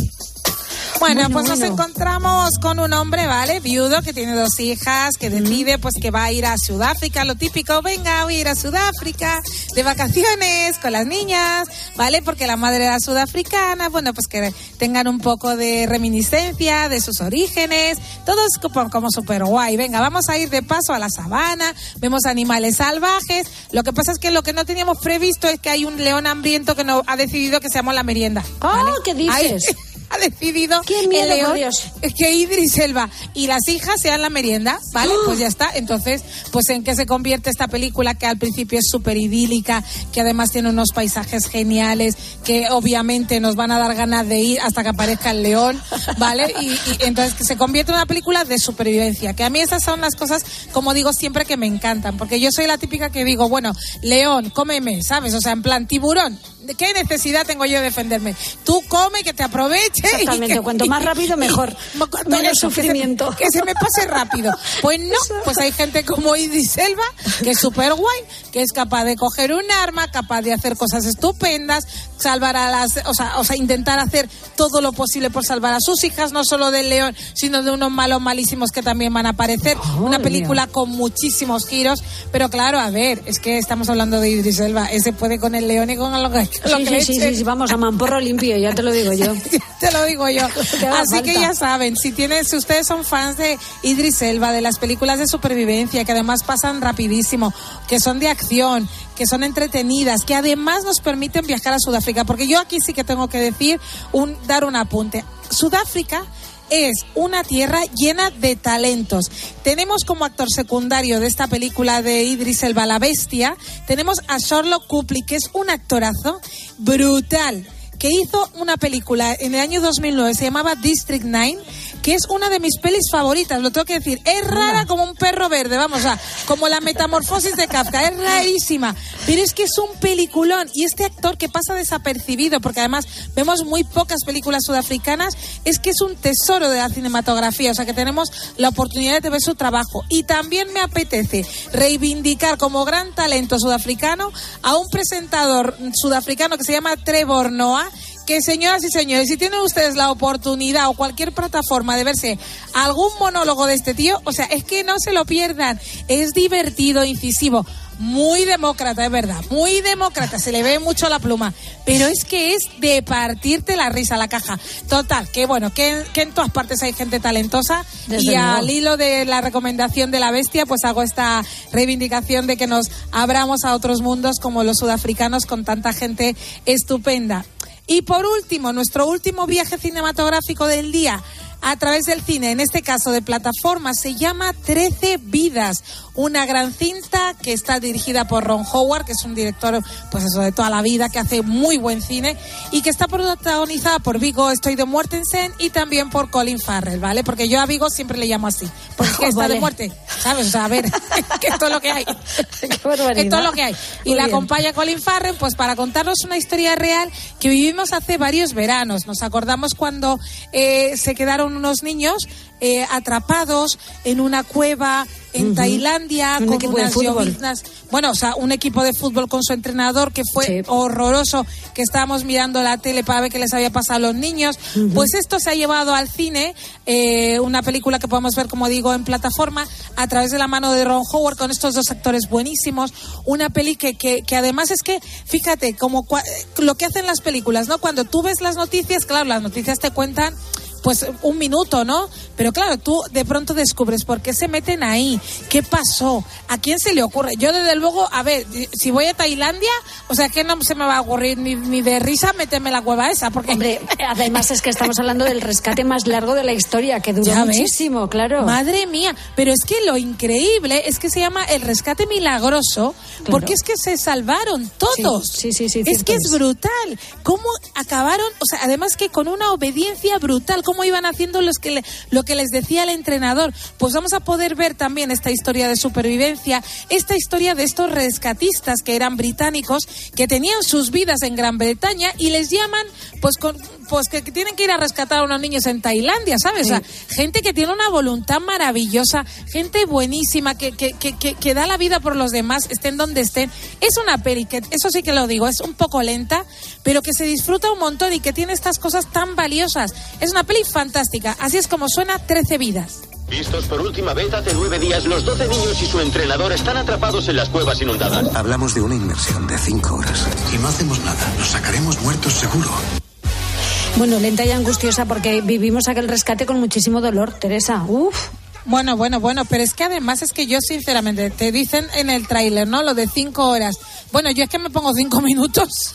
Bueno, nos encontramos con un hombre, ¿vale? Viudo, que tiene 2 hijas, que decide pues que va a ir a Sudáfrica, lo típico, venga, voy a ir a Sudáfrica de vacaciones con las niñas, ¿vale? Porque la madre era sudafricana, bueno, pues que tengan un poco de reminiscencia de sus orígenes, todo es como súper guay. Venga, vamos a ir de paso a la sabana, vemos animales salvajes, lo que pasa es que lo que no teníamos previsto es que hay un león hambriento que no ha decidido que seamos la merienda, ¿vale? ¿Qué dices? Ha decidido el león que Idris Elba y las hijas sean la merienda, ¿vale? Pues ya está. Entonces, pues ¿en qué se convierte esta película, que al principio es súper idílica, que además tiene unos paisajes geniales, que obviamente nos van a dar ganas de ir hasta que aparezca el león, ¿vale? Y entonces que se convierte en una película de supervivencia, que a mí esas son las cosas, como digo siempre, que me encantan, porque yo soy la típica que digo, bueno, león, cómeme, ¿sabes? O sea, en plan, tiburón, ¿qué necesidad tengo yo de defenderme? Tú come, que te aproveche. Exactamente, cuanto más rápido mejor. Menos sufrimiento. Que se me pase rápido. Pues no, pues hay gente como Idris Elba, que es súper guay, que es capaz de coger un arma, capaz de hacer cosas estupendas, salvar a las, o sea, intentar hacer todo lo posible por salvar a sus hijas, no solo del león, sino de unos malos malísimos que también van a aparecer. Una película con muchísimos giros, pero claro, a ver, es que estamos hablando de Idris Elba, ese puede con el león y con lo que sí, vamos a mamporro limpio, ya te lo digo yo. Te lo digo yo. Así que ya saben, si ustedes son fans de Idris Elba, de las películas de supervivencia, que además pasan rapidísimo, que son de acción, que son entretenidas, que además nos permiten viajar a Sudáfrica, porque yo aquí sí que tengo que decir, dar un apunte. Sudáfrica es una tierra llena de talentos. Tenemos como actor secundario de esta película de Idris Elba, La Bestia, tenemos a Sherlock Copley, que es un actorazo brutal, que hizo una película en el año 2009, se llamaba District 9, que es una de mis pelis favoritas, lo tengo que decir. Es rara como un perro verde, vamos, como la metamorfosis de Kafka, es rarísima, pero es que es un peliculón. Y este actor, que pasa desapercibido, porque además vemos muy pocas películas sudafricanas, es que es un tesoro de la cinematografía, o sea que tenemos la oportunidad de ver su trabajo. Y también me apetece reivindicar como gran talento sudafricano a un presentador sudafricano que se llama Trevor Noah, que, señoras y señores, si tienen ustedes la oportunidad o cualquier plataforma de verse algún monólogo de este tío, o sea, es que no se lo pierdan, es divertido, incisivo. muy demócrata, es verdad, muy demócrata, se le ve mucho la pluma, pero es que es de partirte la risa la caja. Total, que bueno, que en todas partes hay gente talentosa. Desde y al hilo de la recomendación de La Bestia, pues hago esta reivindicación de que nos abramos a otros mundos como los sudafricanos con tanta gente estupenda. Y por último, nuestro último viaje cinematográfico del día a través del cine, en este caso de plataforma, se llama 13 vidas, una gran cinta que está dirigida por Ron Howard, que es un director pues eso de toda la vida, que hace muy buen cine y que está protagonizada por Viggo Stoide Mortensen y también por Colin Farrell, ¿vale? Porque yo a Viggo siempre le llamo así, porque está de muerte, ¿sabes? O sea, a ver, que esto es lo que hay. Esto es lo que hay. Y la acompaña Colin Farrell pues para contarnos una historia real que vivimos hace varios veranos. Nos acordamos cuando se quedaron unos niños atrapados en una cueva en Tailandia con unas lloviznas. Bueno, o sea, un equipo de fútbol con su entrenador que fue horroroso, que estábamos mirando la tele para ver qué les había pasado a los niños. Pues esto se ha llevado al cine, una película que podemos ver, como digo, en plataforma, a través de la mano de Ron Howard, con estos dos actores buenísimos. Una peli que además es que, fíjate, como lo que hacen las películas, ¿no? Cuando tú ves las noticias, claro, las noticias te cuentan pues un minuto, ¿no? Pero claro, tú de pronto descubres por qué se meten ahí, qué pasó, a quién se le ocurre. Yo desde luego, a ver, si voy a Tailandia, o sea, que no se me va a ocurrir ni de risa meterme la cueva esa, porque... Hombre, además es que estamos hablando del rescate más largo de la historia, que duró muchísimo, claro. Madre mía, pero es que lo increíble es que se llama el rescate milagroso, porque es que se salvaron todos. Sí, es que es brutal. ¿Cómo acabaron? O sea, además que con una obediencia brutal, cómo iban haciendo lo que les decía el entrenador. Pues vamos a poder ver también esta historia de supervivencia, esta historia de estos rescatistas que eran británicos, que tenían sus vidas en Gran Bretaña y les llaman pues que tienen que ir a rescatar a unos niños en Tailandia, ¿sabes? Sí. O sea, gente que tiene una voluntad maravillosa, gente buenísima, que da la vida por los demás, estén donde estén. Es una peli que, eso sí que lo digo, es un poco lenta, pero que se disfruta un montón y que tiene estas cosas tan valiosas. Es una peli fantástica. Así es como suena 13 vidas. Vistos por última vez hace 9 días, los 12 niños y su entrenador están atrapados en las cuevas inundadas. Hablamos de una inmersión de 5 horas. Si no hacemos nada, nos sacaremos muertos seguro. Bueno, lenta y angustiosa porque vivimos aquel rescate con muchísimo dolor, Teresa. Uf. Bueno, pero es que además es que yo sinceramente, te dicen en el tráiler, ¿no? Lo de 5 horas. Bueno, yo es que me pongo 5 minutos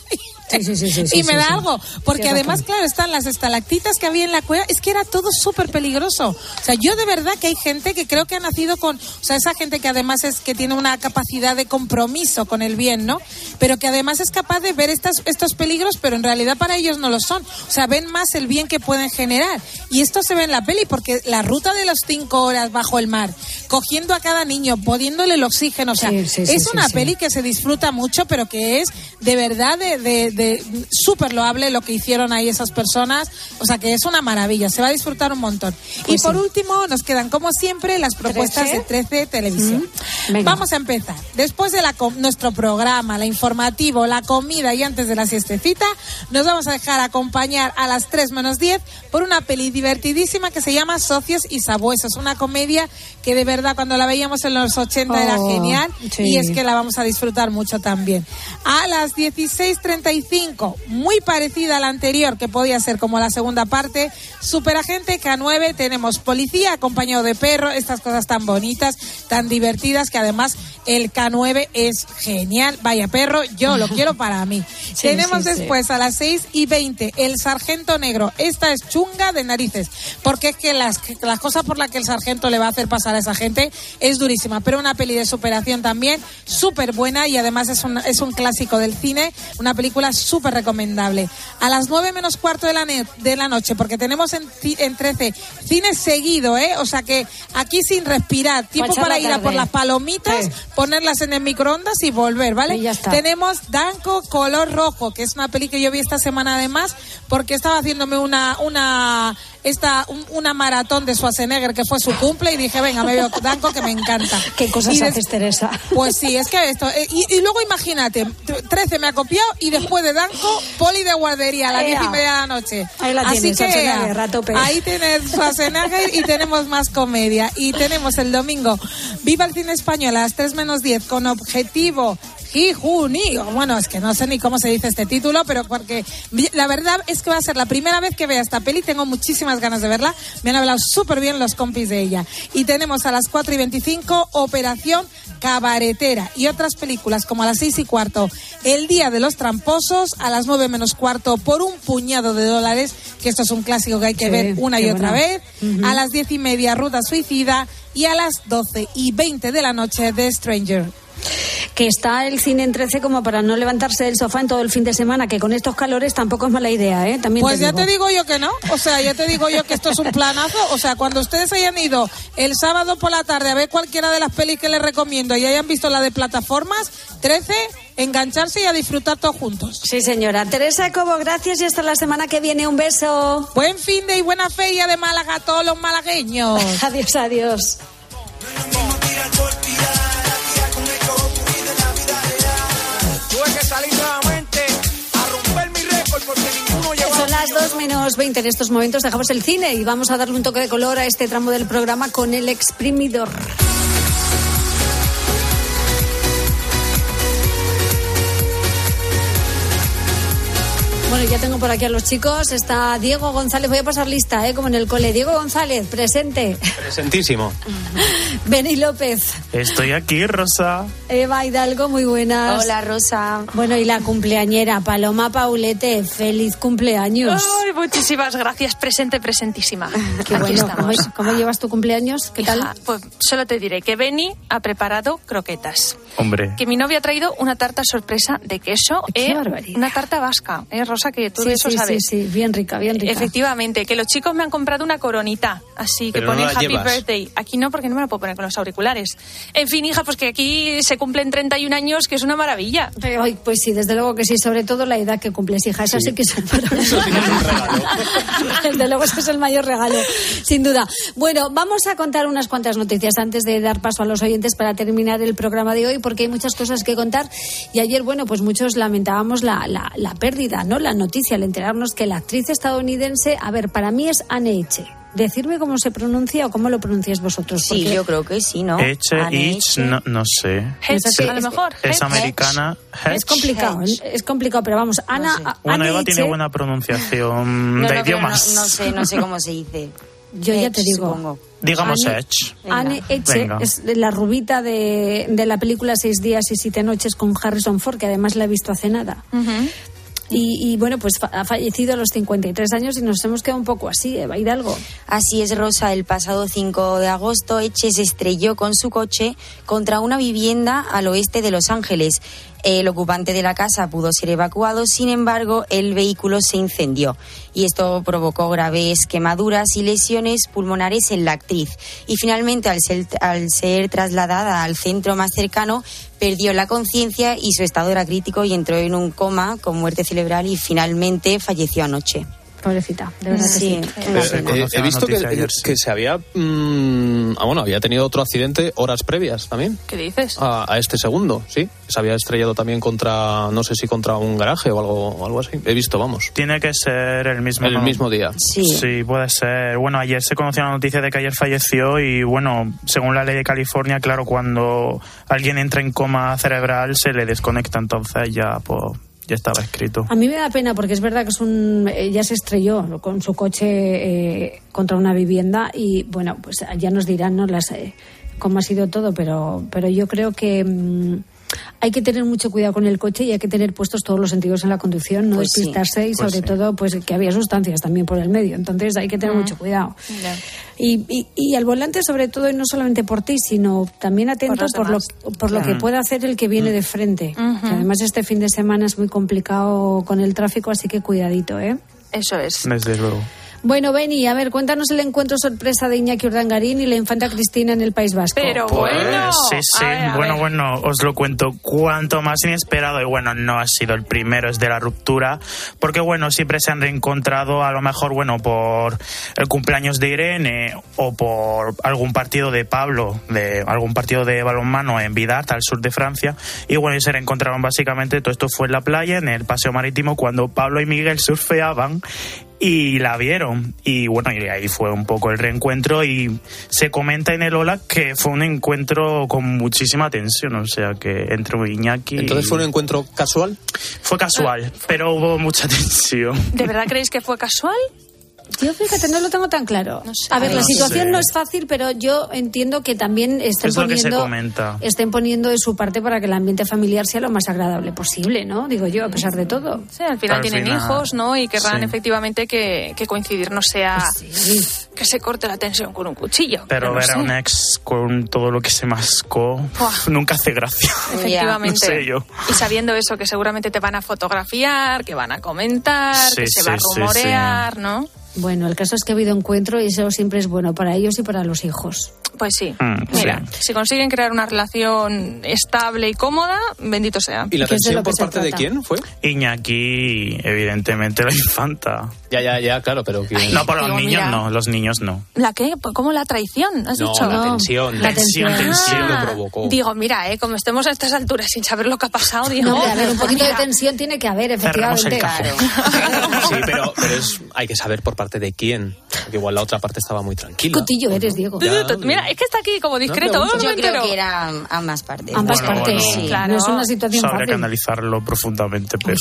y me da algo, porque además, claro, están las estalactitas que había en la cueva, es que era todo súper peligroso. O sea, yo de verdad que hay gente que creo que ha nacido con, o sea, esa gente que además es que tiene una capacidad de compromiso con el bien, ¿no? Pero que además es capaz de ver estos peligros, pero en realidad para ellos no lo son. O sea, ven más el bien que pueden generar. Y esto se ve en la peli, porque la ruta de las 5 horas bajo el mar, cogiendo a cada niño, poniéndole el oxígeno, o sea, es una peli que se disfruta mucho, pero que es de verdad de súper loable lo que hicieron ahí esas personas, o sea que es una maravilla, se va a disfrutar un montón. Pues y por último nos quedan como siempre las propuestas de 13 Televisión. Vamos a empezar, después de nuestro programa, la informativo, la comida y antes de la siestecita, nos vamos a dejar acompañar a las 3 menos 10 por una peli divertidísima que se llama Socios y Sabuesos, una comedia que de verdad cuando la veíamos en los 80 era genial, y es que la vamos a disfrutar mucho también. A las 16:35, muy parecida a la anterior, que podía ser como la segunda parte, Superagente K9, tenemos policía acompañado de perro, estas cosas tan bonitas, tan divertidas, que además el K9 es genial, vaya perro, yo lo quiero para mí. Tenemos después a las 6:20, El Sargento Negro, esta es chunga de narices, porque es que las cosas por las que el sargento le va a hacer pasar a esa gente es durísima, pero una peli de superación también, súper buena, y además es un clásico del cine, una película súper recomendable. A las 9 menos cuarto de la noche, porque tenemos en 13 cine seguido, o sea que aquí sin respirar, tiempo para ir a por las palomitas, ponerlas en el microondas y volver, ¿vale? Y ya está. Tenemos Danco Color Rojo, que es una peli que yo vi esta semana además, porque estaba haciéndome una una maratón de Schwarzenegger que fue su cumple y dije, venga, me veo Danko, que me encanta. ¿Qué cosas haces, Teresa? Pues sí, es que esto... Y luego imagínate, 13 me ha copiado y después de Danko, Poli de guardería a las 10:30 de la noche. Ahí la tienes, así que a tope. ahí tienes Schwarzenegger y tenemos más comedia. Y tenemos el domingo Viva el Cine Español a las 3:10 con Objetivo Gijuni. Bueno, es que no sé ni cómo se dice este título, pero porque la verdad es que va a ser la primera vez que vea esta peli. Tengo muchísimas ganas de verla. Me han hablado súper bien los compis de ella. Y tenemos a las 4:25 Operación Cabaretera y otras películas como a las 6:15 El Día de los Tramposos, a las 9:15 Por un puñado de dólares, que esto es un clásico que hay que ver una y otra vez. A las 10:30 Ruta Suicida y a las 12:20 de la noche The Stranger. Que está el cine en 13 como para no levantarse del sofá en todo el fin de semana, que con estos calores tampoco es mala idea, ¿eh? También pues ya te digo yo que no, o sea, ya te digo yo que esto es un planazo, o sea, cuando ustedes hayan ido el sábado por la tarde a ver cualquiera de las pelis que les recomiendo y hayan visto la de plataformas, 13, engancharse y a disfrutar todos juntos. Sí, señora. Teresa Cobo, gracias y hasta la semana que viene. Un beso. Buen fin de y buena feria de Málaga a todos los malagueños. Adiós, adiós. Son las 2:20 en estos momentos. Dejamos el cine y vamos a darle un toque de color a este tramo del programa con El Exprimidor. Bueno, ya tengo por aquí a los chicos. Está Diego González. Voy a pasar lista, como en el cole. Diego González, presente. Presentísimo. Beni López. Estoy aquí, Rosa. Eva Hidalgo, muy buenas. Hola, Rosa. Bueno, y la cumpleañera, Paloma Paulete. Feliz cumpleaños. Ay, muchísimas gracias. Presente, presentísima. Qué aquí bueno. estamos. ¿Cómo llevas tu cumpleaños? ¿Qué tal? Pues solo te diré que Beni ha preparado croquetas. Hombre. Que mi novia ha traído una tarta sorpresa de queso. Qué barbaridad. Una tarta vasca, Rosa, que tú sí, de eso sabes. Sí, bien rica, bien rica. Efectivamente, que los chicos me han comprado una coronita, así que pero pone no Happy llevas. Birthday. Aquí no, porque no me la puedo poner con los auriculares. En fin, hija, pues que aquí se cumplen 31 años, que es una maravilla. Ay, pues sí, desde luego que sí, sobre todo la edad que cumples, hija, eso sí que es maravilloso. Desde luego, eso es el mayor regalo, sin duda. Bueno, vamos a contar unas cuantas noticias antes de dar paso a los oyentes para terminar el programa de hoy, porque hay muchas cosas que contar. Y ayer, bueno, pues muchos lamentábamos la pérdida, ¿no? La noticia al enterarnos que la actriz estadounidense, a ver, para mí es Anne Eche. Decirme cómo se pronuncia o cómo lo pronunciáis vosotros. Sí, yo creo que sí, ¿no? Eche, no sé. A lo mejor. Es americana. Es complicado, es complicado, pero vamos, Ana. No sé. Bueno, Anne Eva Eche, tiene buena pronunciación de idiomas. No sé cómo se dice. Yo ya te digo. Supongo. Digamos Anne- Edge. Anne Eche Venga. es la rubita de la película 6 días y 7 noches con Harrison Ford, que además la he visto hace nada. Y bueno, pues ha fallecido a los 53 años y nos hemos quedado un poco así, Eva Hidalgo. Así es, Rosa. El pasado 5 de agosto, Eche se estrelló con su coche contra una vivienda al oeste de Los Ángeles. El ocupante de la casa pudo ser evacuado, sin embargo, el vehículo se incendió y esto provocó graves quemaduras y lesiones pulmonares en la actriz. Y finalmente, al ser trasladada al centro más cercano, perdió la conciencia y su estado era crítico y entró en un coma con muerte cerebral y finalmente falleció anoche. Pobrecita, de verdad Sí. que sí. Sí. He visto noticia ayer, sí. que se había había tenido otro accidente horas previas también ¿Qué dices? a este segundo, sí. Se había estrellado también contra, no sé si contra un garaje o algo así. He visto, vamos. Tiene que ser el mismo. El mismo día. Sí, puede ser. Bueno, ayer se conoció la noticia de que ayer falleció y bueno, según la ley de California, claro, cuando alguien entra en coma cerebral se le desconecta, entonces ya pues ya estaba escrito. A mí me da pena porque es verdad que ella se estrelló con su coche contra una vivienda y bueno, pues ya nos dirán, ¿no? Cómo ha sido todo, pero yo creo que hay que tener mucho cuidado con el coche y hay que tener puestos todos los sentidos en la conducción, no Pues despistarse y Pues sobre todo pues que había sustancias también por el medio, entonces hay que tener mucho cuidado. Y al volante sobre todo, y no solamente por ti, sino también atento por lo que pueda hacer el que viene de frente. Que además este fin de semana es muy complicado con el tráfico, así que cuidadito, ¿eh? Eso es. Desde luego. Bueno, Beni, a ver, cuéntanos el encuentro sorpresa de Iñaki Urdangarín y la infanta Cristina en el País Vasco. Pero Pues, bueno. sí. Bueno, os lo cuento. Cuanto más inesperado, y bueno, no ha sido el primero, es de la ruptura, porque bueno, siempre se han reencontrado, a lo mejor, bueno, por el cumpleaños de Irene o por algún partido de Pablo, de algún partido de balonmano en Bidart, al sur de Francia, y bueno, y se reencontraron básicamente. Todo esto fue en la playa, en el paseo marítimo, cuando Pablo y Miguel surfeaban y la vieron, y bueno, y ahí fue un poco el reencuentro, y se comenta en el Hola que fue un encuentro con muchísima tensión, o sea que entre Iñaki... ¿Entonces fue un encuentro casual? Fue casual, pero hubo mucha tensión. ¿De verdad creéis que fue casual? Yo, fíjate, no lo tengo tan claro. No sé. A ver, la situación sé. no es fácil, pero yo entiendo que también estén Es lo que se comenta. poniendo de su parte para que el ambiente familiar sea lo más agradable posible, ¿no? Digo yo, a pesar de todo. Sí, al final tienen hijos, ¿no? Y querrán efectivamente que coincidir no sea que se corte la tensión con un cuchillo. Pero ver a un ex con todo lo que se mascó nunca hace gracia. Efectivamente. No sé yo. Y sabiendo eso, que seguramente te van a fotografiar, que van a comentar, que se va a rumorear, ¿no? Bueno, el caso es que ha habido encuentro y eso siempre es bueno para ellos y para los hijos. Pues sí. Mira, si consiguen crear una relación estable y cómoda, bendito sea. ¿Y la tensión por parte de quién fue? Iñaki, evidentemente, la infanta. Ya, claro, pero... No, por los niños no, los niños no. ¿La qué? ¿Cómo la traición? ¿Has dicho? La tensión. La tensión lo provocó. Digo, mira, como estemos a estas alturas sin saber lo que ha pasado, digo... No, a ver, un poquito de tensión tiene que haber, efectivamente. Sí, pero hay que saber por parte de quién. Porque igual la otra parte estaba muy tranquila. Qué cotillo eres, Diego. Mira, es que está aquí como discreto. Yo creo que era ambas partes. Ambas partes, sí. Claro. No es una situación Habría fácil. que analizarlo profundamente, pero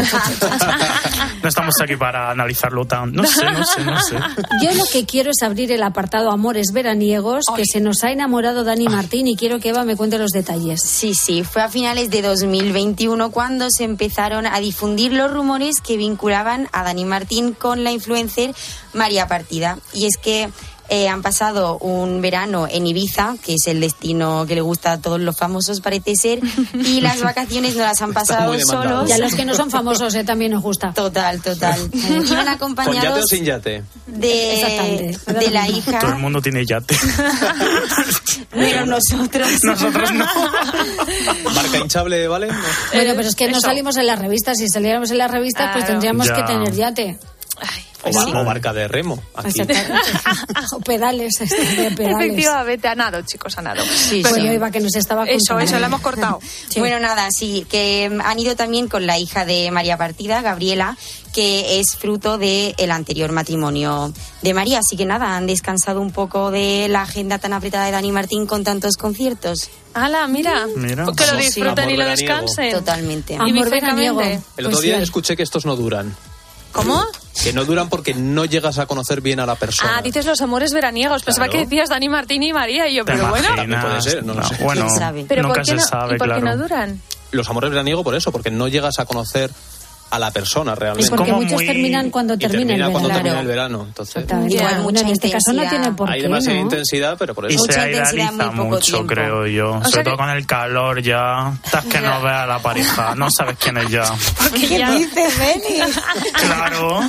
no estamos aquí para analizarlo tan... No sé. Yo lo que quiero es abrir el apartado Amores Veraniegos, que se nos ha enamorado Dani Martín, y quiero que Eva me cuente los detalles. Sí, fue a finales de 2021 cuando se empezaron a difundir los rumores que vinculaban a Dani Martín con la influencer María Partida. Y es que han pasado un verano en Ibiza, que es el destino que le gusta a todos los famosos, parece ser, y las vacaciones no las han pasado solos. Y a los que no son famosos también nos gusta. Total. Iban acompañados... ¿Con yate o sin yate? De la hija... Todo el mundo tiene yate. Pero nosotros no. ¿Barca hinchable, vale? No. Bueno, pero es que no salimos en las revistas. Si saliéramos en las revistas, pues tendríamos que tener yate. O barca de remo. Aquí. O pedales, de pedales. Efectivamente, a nado, chicos, a nado. Bueno, Eva, que nos estaba contando. Eso, la hemos cortado. Sí. Bueno, nada, sí, que han ido también con la hija de María Partida, Gabriela, que es fruto del anterior matrimonio de María. Así que nada, han descansado un poco de la agenda tan apretada de Dani Martín con tantos conciertos. ¡Hala, mira! Pues que lo disfruten y lo descansen. Totalmente. Amor veraniego. El otro día escuché que estos no duran. ¿Cómo? Que no duran porque no llegas a conocer bien a la persona. Ah, dices los amores veraniegos. Pensaba que decías Dani Martín y María. Y yo, pero bueno. También puede ser, no lo sé. Bueno, ¿quién sabe? ¿Pero nunca por qué se no, sabe, ¿y por qué claro. no duran? Los amores veraniegos por eso, porque no llegas a conocer a la persona realmente. Y porque muchos terminan cuando termina el verano. Entonces, Igual mucha en este caso no tiene por qué. hay demasiada intensidad, pero por eso. Y se idealiza mucho, creo yo. Sobre todo con el calor ya. Estás que no veas a la pareja. No sabes quién es ya. ¿Qué dices, Beni? Claro.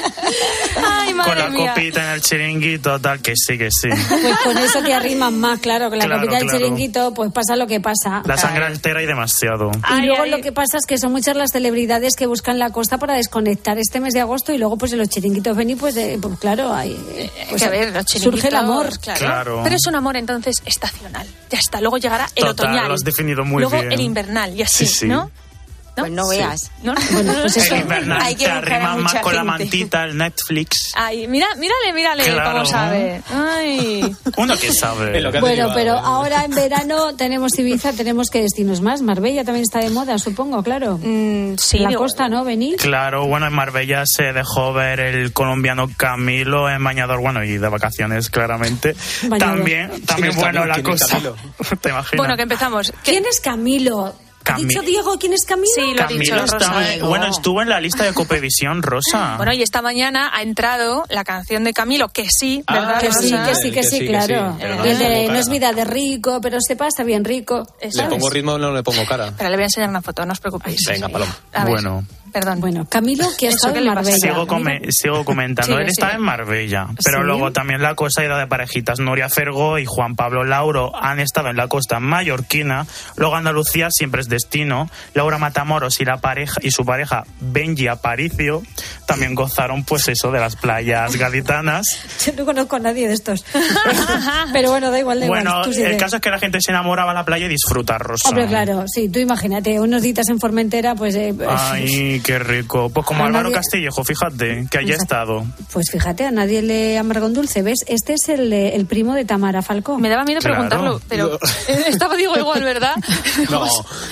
Ay, madre con la mía. copita en el chiringuito, tal, que sí. Pues con eso te arriman más, claro. Con la Claro, copita del claro. chiringuito, pues pasa lo que pasa. La sangre altera y demasiado. Y luego lo que pasa es que son muchas las celebridades que buscan la costa para desconectar este mes de agosto, y luego pues en los chiringuitos Beni, pues claro, hay, pues, que a ver, los chiringuitos, surge el amor. Claro. Pero es un amor entonces estacional. Ya está, luego llegará el Total, otoñal. lo has definido muy luego bien. el invernal y así, Sí. ¿no? Pues no veas. ¿No? Bueno, pues eso. El invernal Hay que te buscar a arrimas más mucha con la gente. mantita, el Netflix. Ay, mírale Claro. cómo sabe. Ay. Uno que sabe. Bueno, pero ahora en verano tenemos Ibiza, tenemos que destinos más. Marbella también está de moda, supongo, claro. Sí. La costa, ¿no, Beni? Claro, bueno, en Marbella se dejó ver el colombiano Camilo en bañador, bueno, y de vacaciones, claramente. Bañador. También bueno, la cosa. ¿Te imaginas? Bueno, que empezamos. ¿Quién es Camilo? ¿Ha dicho Diego quién es Camilo? Sí, lo ha dicho Camilo Rosa. estuvo en la lista de Copevisión, Rosa. Bueno, y esta mañana ha entrado la canción de Camilo, que sí, ¿verdad? Que sí, Rosa? que sí, claro. Y el de no es vida de rico, pero sepa, está bien rico. ¿Le pongo ritmo o no le pongo cara? Pero le voy a enseñar una foto, no os preocupéis. Venga, Paloma. A ver. Bueno, Perdón. Bueno, Camilo, que ha estado en Marbella. Sigo comentando. Él estaba en Marbella, pero luego también la cosa ha ido de parejitas. Nuria Fergó y Juan Pablo Lauro han estado en la costa mallorquina. Luego Andalucía siempre es destino. Laura Matamoros y su pareja Benji Aparicio también gozaron, pues eso, de las playas gaditanas. Yo no conozco a nadie de estos. Pero bueno, da igual. Bueno, el caso es que la gente se enamoraba a la playa y disfruta, Rosa. Hombre, claro, sí, tú imagínate, unos días en Formentera, pues... Ay, qué rico. Pues como Álvaro Castillejo, fíjate, que haya estado. Pues fíjate, a nadie le amarga un dulce, ¿ves? Este es el primo de Tamara Falcó. Me daba miedo preguntarlo, pero estaba, digo, igual, ¿verdad? No.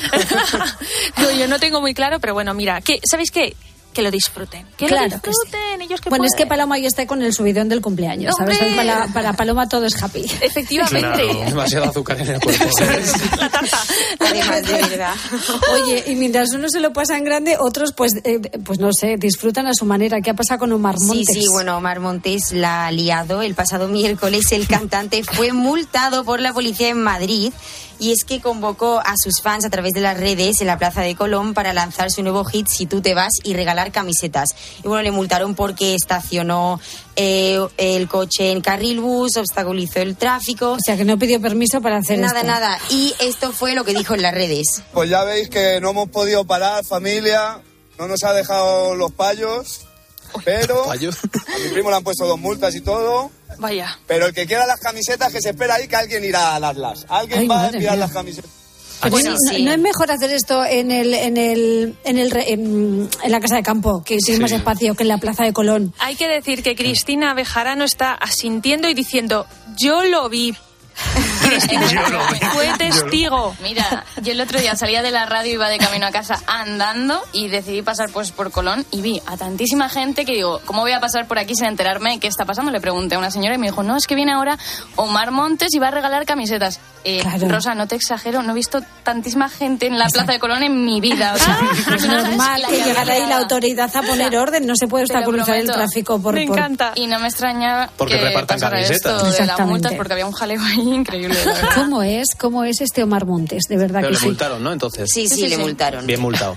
Yo no tengo muy claro, pero bueno, mira, ¿sabéis qué? Que lo disfruten. Que lo disfruten, ellos que bueno, pueden. es que Paloma ya está con el subidón del cumpleaños, ¿sabes? Para Paloma todo es happy. Efectivamente. Claro. Demasiado azúcar en el cuerpo. La tarta. Además, de verdad. Oye, y mientras uno se lo pasa en grande, otros, pues no sé, disfrutan a su manera. ¿Qué ha pasado con Omar Montes? Sí, bueno, Omar Montes la ha liado. El pasado miércoles el cantante fue multado por la policía en Madrid. Y es que convocó a sus fans a través de las redes en la Plaza de Colón para lanzar su nuevo hit Si tú te vas y regalar camisetas. Y bueno, le multaron porque estacionó el coche en carril bus, obstaculizó el tráfico. O sea, que no pidió permiso para hacer esto. Nada. Y esto fue lo que dijo en las redes. Pues ya veis que no hemos podido parar, familia. No nos ha dejado los payos. Pero a mi primo le han puesto 2 multas y todo. Vaya. Pero el que quiera las camisetas, que se espera ahí que alguien irá a darlas. Alguien va a enviar las camisetas. Bueno, ¿no es mejor hacer esto en la casa de campo, que tiene más espacio, que en la Plaza de Colón? Hay que decir que Cristina Bejarano está asintiendo y diciendo, yo lo vi. Cristina fue testigo. Mira, yo el otro día salía de la radio, iba de camino a casa andando y decidí pasar pues por Colón y vi a tantísima gente que digo, ¿cómo voy a pasar por aquí sin enterarme qué está pasando? Le pregunté a una señora y me dijo, no, es que viene ahora Omar Montes y va a regalar camisetas. Claro. Rosa, no te exagero, no he visto tantísima gente en la Plaza de Colón en mi vida. O sea, es normal que llegara ahí la autoridad a poner orden, no se puede obstaculizar el tráfico por... Me encanta. Y no me extraña porque que repartan camisetas. Esto de las multas, porque había un jaleo ahí increíble. ¿Cómo es este Omar Montes? De verdad. Pero que le multaron, ¿no? Entonces. Sí, le multaron. Bien multado.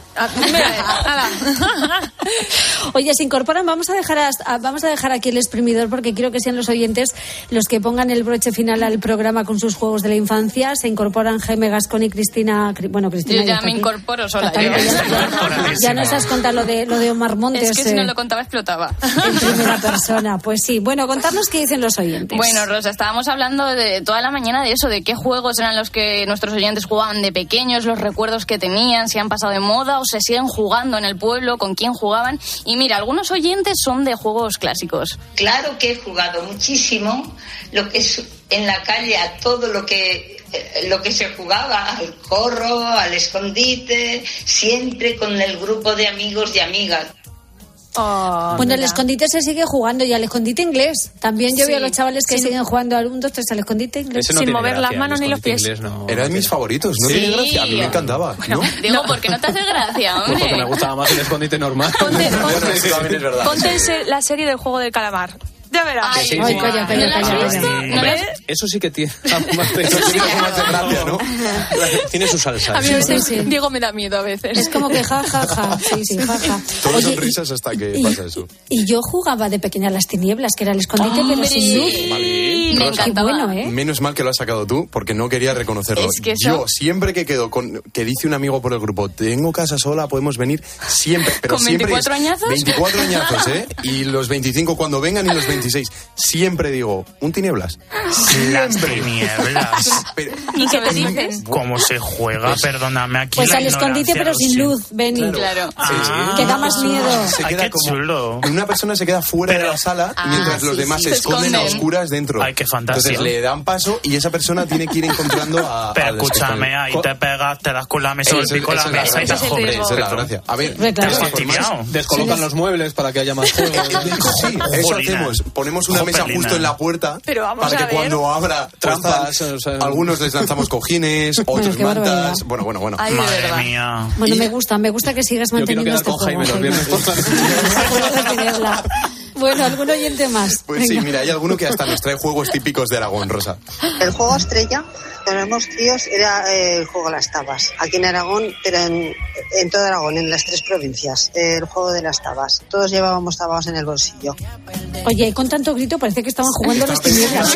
Oye, se incorporan, vamos a dejar aquí el exprimidor porque quiero que sean los oyentes los que pongan el broche final al programa con sus juegos de la infancia. Se incorporan Jaime Gascón y Cristina. Bueno, Cristina. Yo ya me incorporo sola. Ya nos has contado lo de Omar Montes. Es que si no lo contaba explotaba. En primera persona, pues sí. Bueno, contarnos qué dicen los oyentes. Bueno, Rosa, estábamos hablando de toda la mañana de eso, de qué juegos eran los que nuestros oyentes jugaban de pequeños, los recuerdos que tenían, si han pasado de moda o se siguen jugando en el pueblo, con quién jugaban. Y mira, algunos oyentes son de juegos clásicos. Claro que he jugado muchísimo, lo que es en la calle, a todo lo que se jugaba, al corro, al escondite, siempre con el grupo de amigos y amigas. Bueno, el escondite se sigue jugando y al escondite inglés. También yo veo a los chavales que siguen jugando al 1, 2, 3 al escondite inglés. No sin mover gracia, las manos ni los pies. Inglés, no. Era de mis favoritos, no tiene gracia. A mí me encantaba. Bueno, ¿no? Digo, ¿por qué no te hace gracia, hombre? Pues porque me gustaba más el escondite normal. También es verdad. Ponte la serie del juego del calamar. Ya verás. Ay, sí, calla. ¿No ves? Eso sí que tiene más de gracia, ¿no? Tiene su salsa. A mí Diego me da miedo a veces. Es como que jajaja. Sí, jaja. Todas son risas hasta que pasa eso. Y yo jugaba de pequeña a las tinieblas, que era el escondite, pero sin luz. Me encantaba. Bueno, ¿eh? Menos mal que lo has sacado tú, porque no quería reconocerlo. Es que yo siempre que quedo que dice un amigo por el grupo, tengo casa sola, podemos venir siempre. Pero ¿con 24 añazos? 24 añazos, ¿eh? Y los 25 cuando vengan y los 26. Siempre digo, ¿un tinieblas? Las tinieblas. ¿Y qué te dicen? ¿Cómo se juega? Perdóname, aquí pues la al escondite pero sin luz, Benny. Claro. Que da más miedo. Se queda como chulo. Una persona se queda fuera de la sala mientras los demás se esconden a oscuras dentro. Ay, qué fantasía. Entonces le dan paso y esa persona tiene que ir encontrando a... Pero escúchame, ahí te pegas, te das con la mesa o el pico la mesa y te jodes. Esa es la gracia. A ver, descolocan los muebles para que haya más juegos. Sí, eso hacemos. Ponemos una mesa justo en la puerta para que cuando abra trampas, algunos les lanzamos cojines, otros mantas. Bueno. Ay, madre mía. Bueno, me gusta que sigas manteniendo este juego. Jaime los viernes por la noche. Bueno, ¿algún oyente más? Pues venga. Sí, mira, hay alguno que hasta nos trae juegos típicos de Aragón, Rosa. El juego estrella, cuando éramos críos, era el juego de las tabas. Aquí en Aragón eran en todo Aragón, en las 3 provincias, el juego de las tabas. Todos llevábamos tabas en el bolsillo. Oye, con tanto grito parece que estaban jugando a las tinieblas.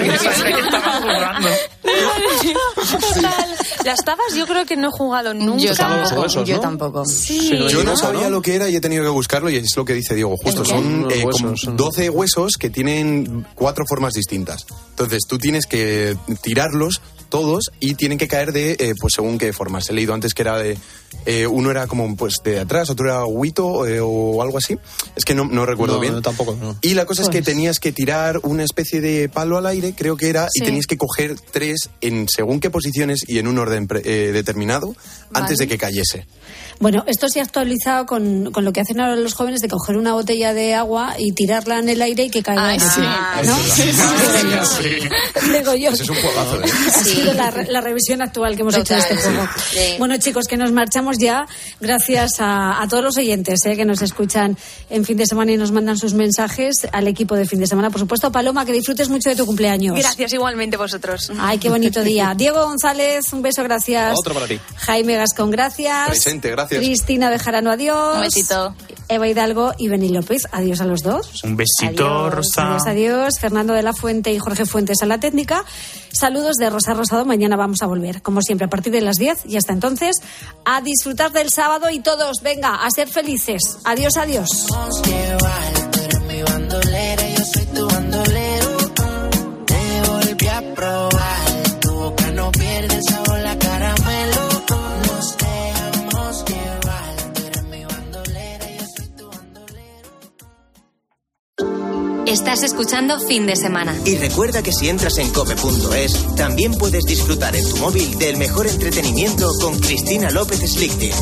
Total. Las tabas yo creo que no he jugado nunca. Yo tampoco. Sí. Yo no sabía lo que era y he tenido que buscarlo, y es lo que dice Diego, justo. Son como 12 huesos que tienen 4 formas distintas. Entonces tú tienes que tirarlos todos y tienen que caer de, pues según qué formas. He leído antes que era de... uno era como pues de atrás, otro era huito o algo así. Es que no recuerdo bien. No, tampoco, no. Y la cosa es que tenías que tirar una especie de palo al aire, creo que era, y tenías que coger 3 en según qué posiciones y en un orden determinado antes de que cayese. Bueno, esto se ha actualizado con lo que hacen ahora los jóvenes de coger una botella de agua y tirarla en el aire y que caiga. ¿No? Digo yo. Ese es un juegazo, ¿eh? Ha sido la revisión actual que hemos hecho de este juego. Sí. Bueno, chicos, que nos marchamos ya. Gracias a todos los oyentes que nos escuchan en fin de semana y nos mandan sus mensajes, al equipo de fin de semana, por supuesto. Paloma, que disfrutes mucho de tu cumpleaños. Gracias, igualmente vosotros. Ay, qué bonito día. Diego González, un beso, gracias. Otro para ti. Jaime Gascón, gracias. Presente, gracias. Cristina Bejarano, adiós. Un besito. Eva Hidalgo y Beni López, adiós a los dos. Un besito, adiós, Rosa. Adiós. Fernando de la Fuente y Jorge Fuentes a la técnica. Saludos de Rosa Rosado. Mañana vamos a volver, como siempre, a partir de las 10. Y hasta entonces, a disfrutar del sábado y todos, venga, a ser felices. Adiós, adiós. Estás escuchando Fin de Semana. Y recuerda que si entras en cope.es, también puedes disfrutar en tu móvil del mejor entretenimiento con Cristina López Slichting.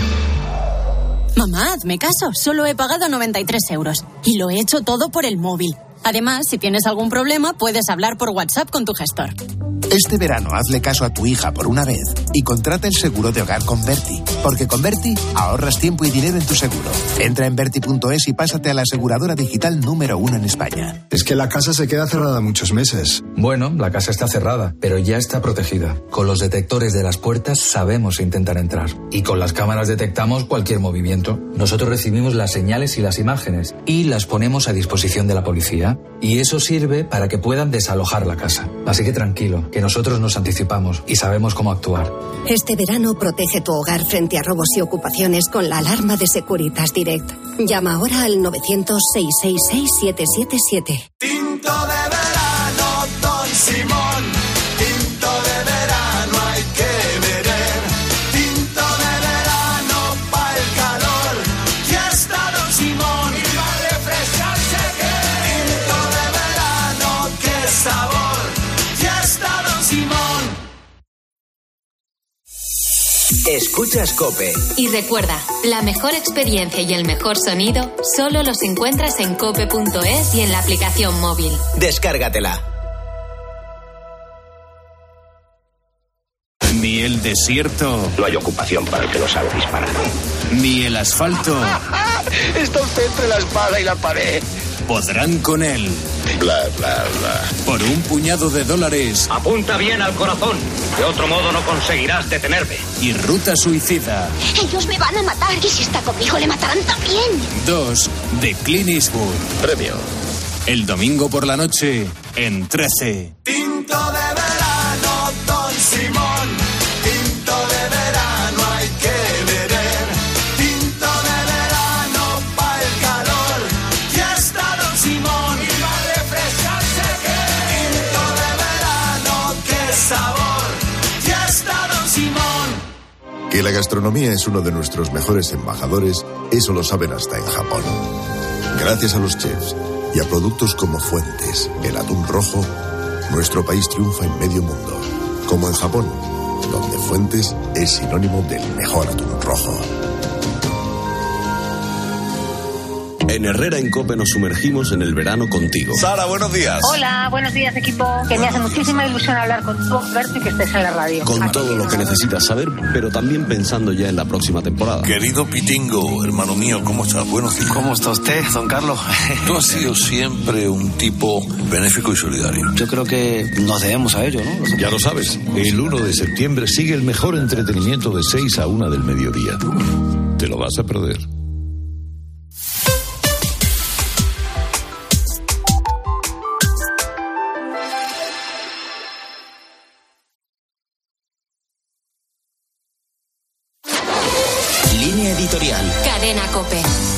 Mamá, hazme caso. Solo he pagado 93 euros. Y lo he hecho todo por el móvil. Además, si tienes algún problema, puedes hablar por WhatsApp con tu gestor. Este verano hazle caso a tu hija por una vez y contrata el seguro de hogar con Berti. Porque con Berti ahorras tiempo y dinero en tu seguro. Entra en Berti.es y pásate a la aseguradora digital número 1 en España. Es que la casa se queda cerrada muchos meses. Bueno, la casa está cerrada, pero ya está protegida. Con los detectores de las puertas sabemos intentar entrar. Y con las cámaras detectamos cualquier movimiento. Nosotros recibimos las señales y las imágenes y las ponemos a disposición de la policía. Y eso sirve para que puedan desalojar la casa. Así que tranquilo, que nosotros nos anticipamos y sabemos cómo actuar. Este verano protege tu hogar frente a robos y ocupaciones con la alarma de Securitas Direct. Llama ahora al 900-666-777. Tinto de verano, Don Simón. Tinto de verano hay que beber. Tinto de verano pa' el calor. Ya está Don Simón y va a refrescarse que. Tinto de verano, qué sabor. Ya está Don Simón. Escuchas COPE. Y recuerda, la mejor experiencia y el mejor sonido solo los encuentras en cope.es y en la aplicación móvil. Descárgatela. Ni el desierto. No hay ocupación para el que no sabe disparar. Ni el asfalto. Está usted entre la espada y la pared. Podrán con él. Bla, bla, bla. Por un puñado de dólares. Apunta bien al corazón. De otro modo no conseguirás detenerme. Y Ruta Suicida. Ellos me van a matar y si está conmigo le matarán también. 2 de Clint Eastwood. Premio. El domingo por la noche en 13. Tinto de verano, Don Simón. Tinto de verano hay que beber. Tinto de verano pa' el calor. Ya está Don Simón y va a refrescarse que. Tinto de verano, qué sabor. Ya está Don Simón. Que la gastronomía es uno de nuestros mejores embajadores, eso lo saben hasta en Japón. Gracias a los chefs y a productos como Fuentes, el atún rojo, nuestro país triunfa en medio mundo, como en Japón, donde Fuentes es sinónimo del mejor atún rojo. En Herrera en COPE nos sumergimos en el verano contigo. Sara, buenos días. Hola, buenos días, equipo. Que me hace muchísima ilusión hablar contigo, Berto, y que estés en la radio. Con todo lo que necesitas saber, pero también pensando ya en la próxima temporada. Querido Pitingo, hermano mío, ¿cómo estás? Buenos días. ¿Cómo está usted, don Carlos? Tú has sido siempre un tipo benéfico y solidario. Yo creo que nos debemos a ello, ¿no? Ya lo sabes, el 1 de septiembre sigue el mejor entretenimiento de 6 a 1 del mediodía. Te lo vas a perder. Línea editorial. Cadena COPE.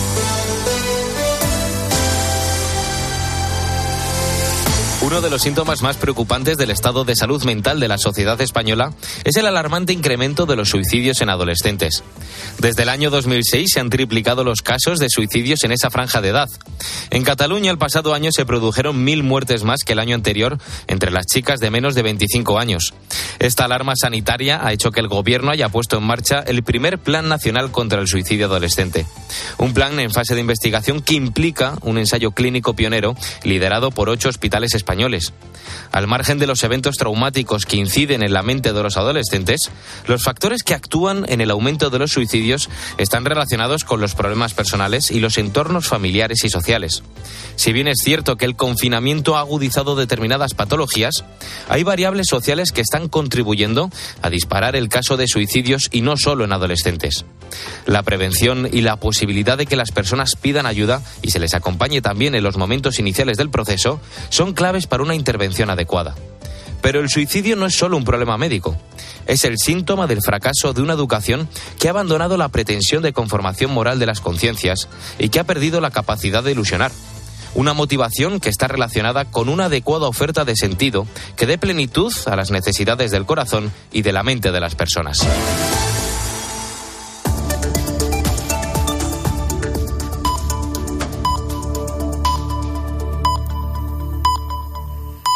Uno de los síntomas más preocupantes del estado de salud mental de la sociedad española es el alarmante incremento de los suicidios en adolescentes. Desde el año 2006 se han triplicado los casos de suicidios en esa franja de edad. En Cataluña el pasado año se produjeron 1.000 muertes más que el año anterior entre las chicas de menos de 25 años. Esta alarma sanitaria ha hecho que el gobierno haya puesto en marcha el primer Plan Nacional contra el Suicidio Adolescente. Un plan en fase de investigación que implica un ensayo clínico pionero liderado por 8 hospitales españoles. Al margen de los eventos traumáticos que inciden en la mente de los adolescentes, los factores que actúan en el aumento de los suicidios están relacionados con los problemas personales y los entornos familiares y sociales. Si bien es cierto que el confinamiento ha agudizado determinadas patologías, hay variables sociales que están contribuyendo a disparar el caso de suicidios y no solo en adolescentes. La prevención y la posibilidad de que las personas pidan ayuda y se les acompañe también en los momentos iniciales del proceso son claves para una intervención adecuada. Pero el suicidio no es solo un problema médico. Es el síntoma del fracaso de una educación que ha abandonado la pretensión de conformación moral de las conciencias y que ha perdido la capacidad de ilusionar. Una motivación que está relacionada con una adecuada oferta de sentido que dé plenitud a las necesidades del corazón y de la mente de las personas.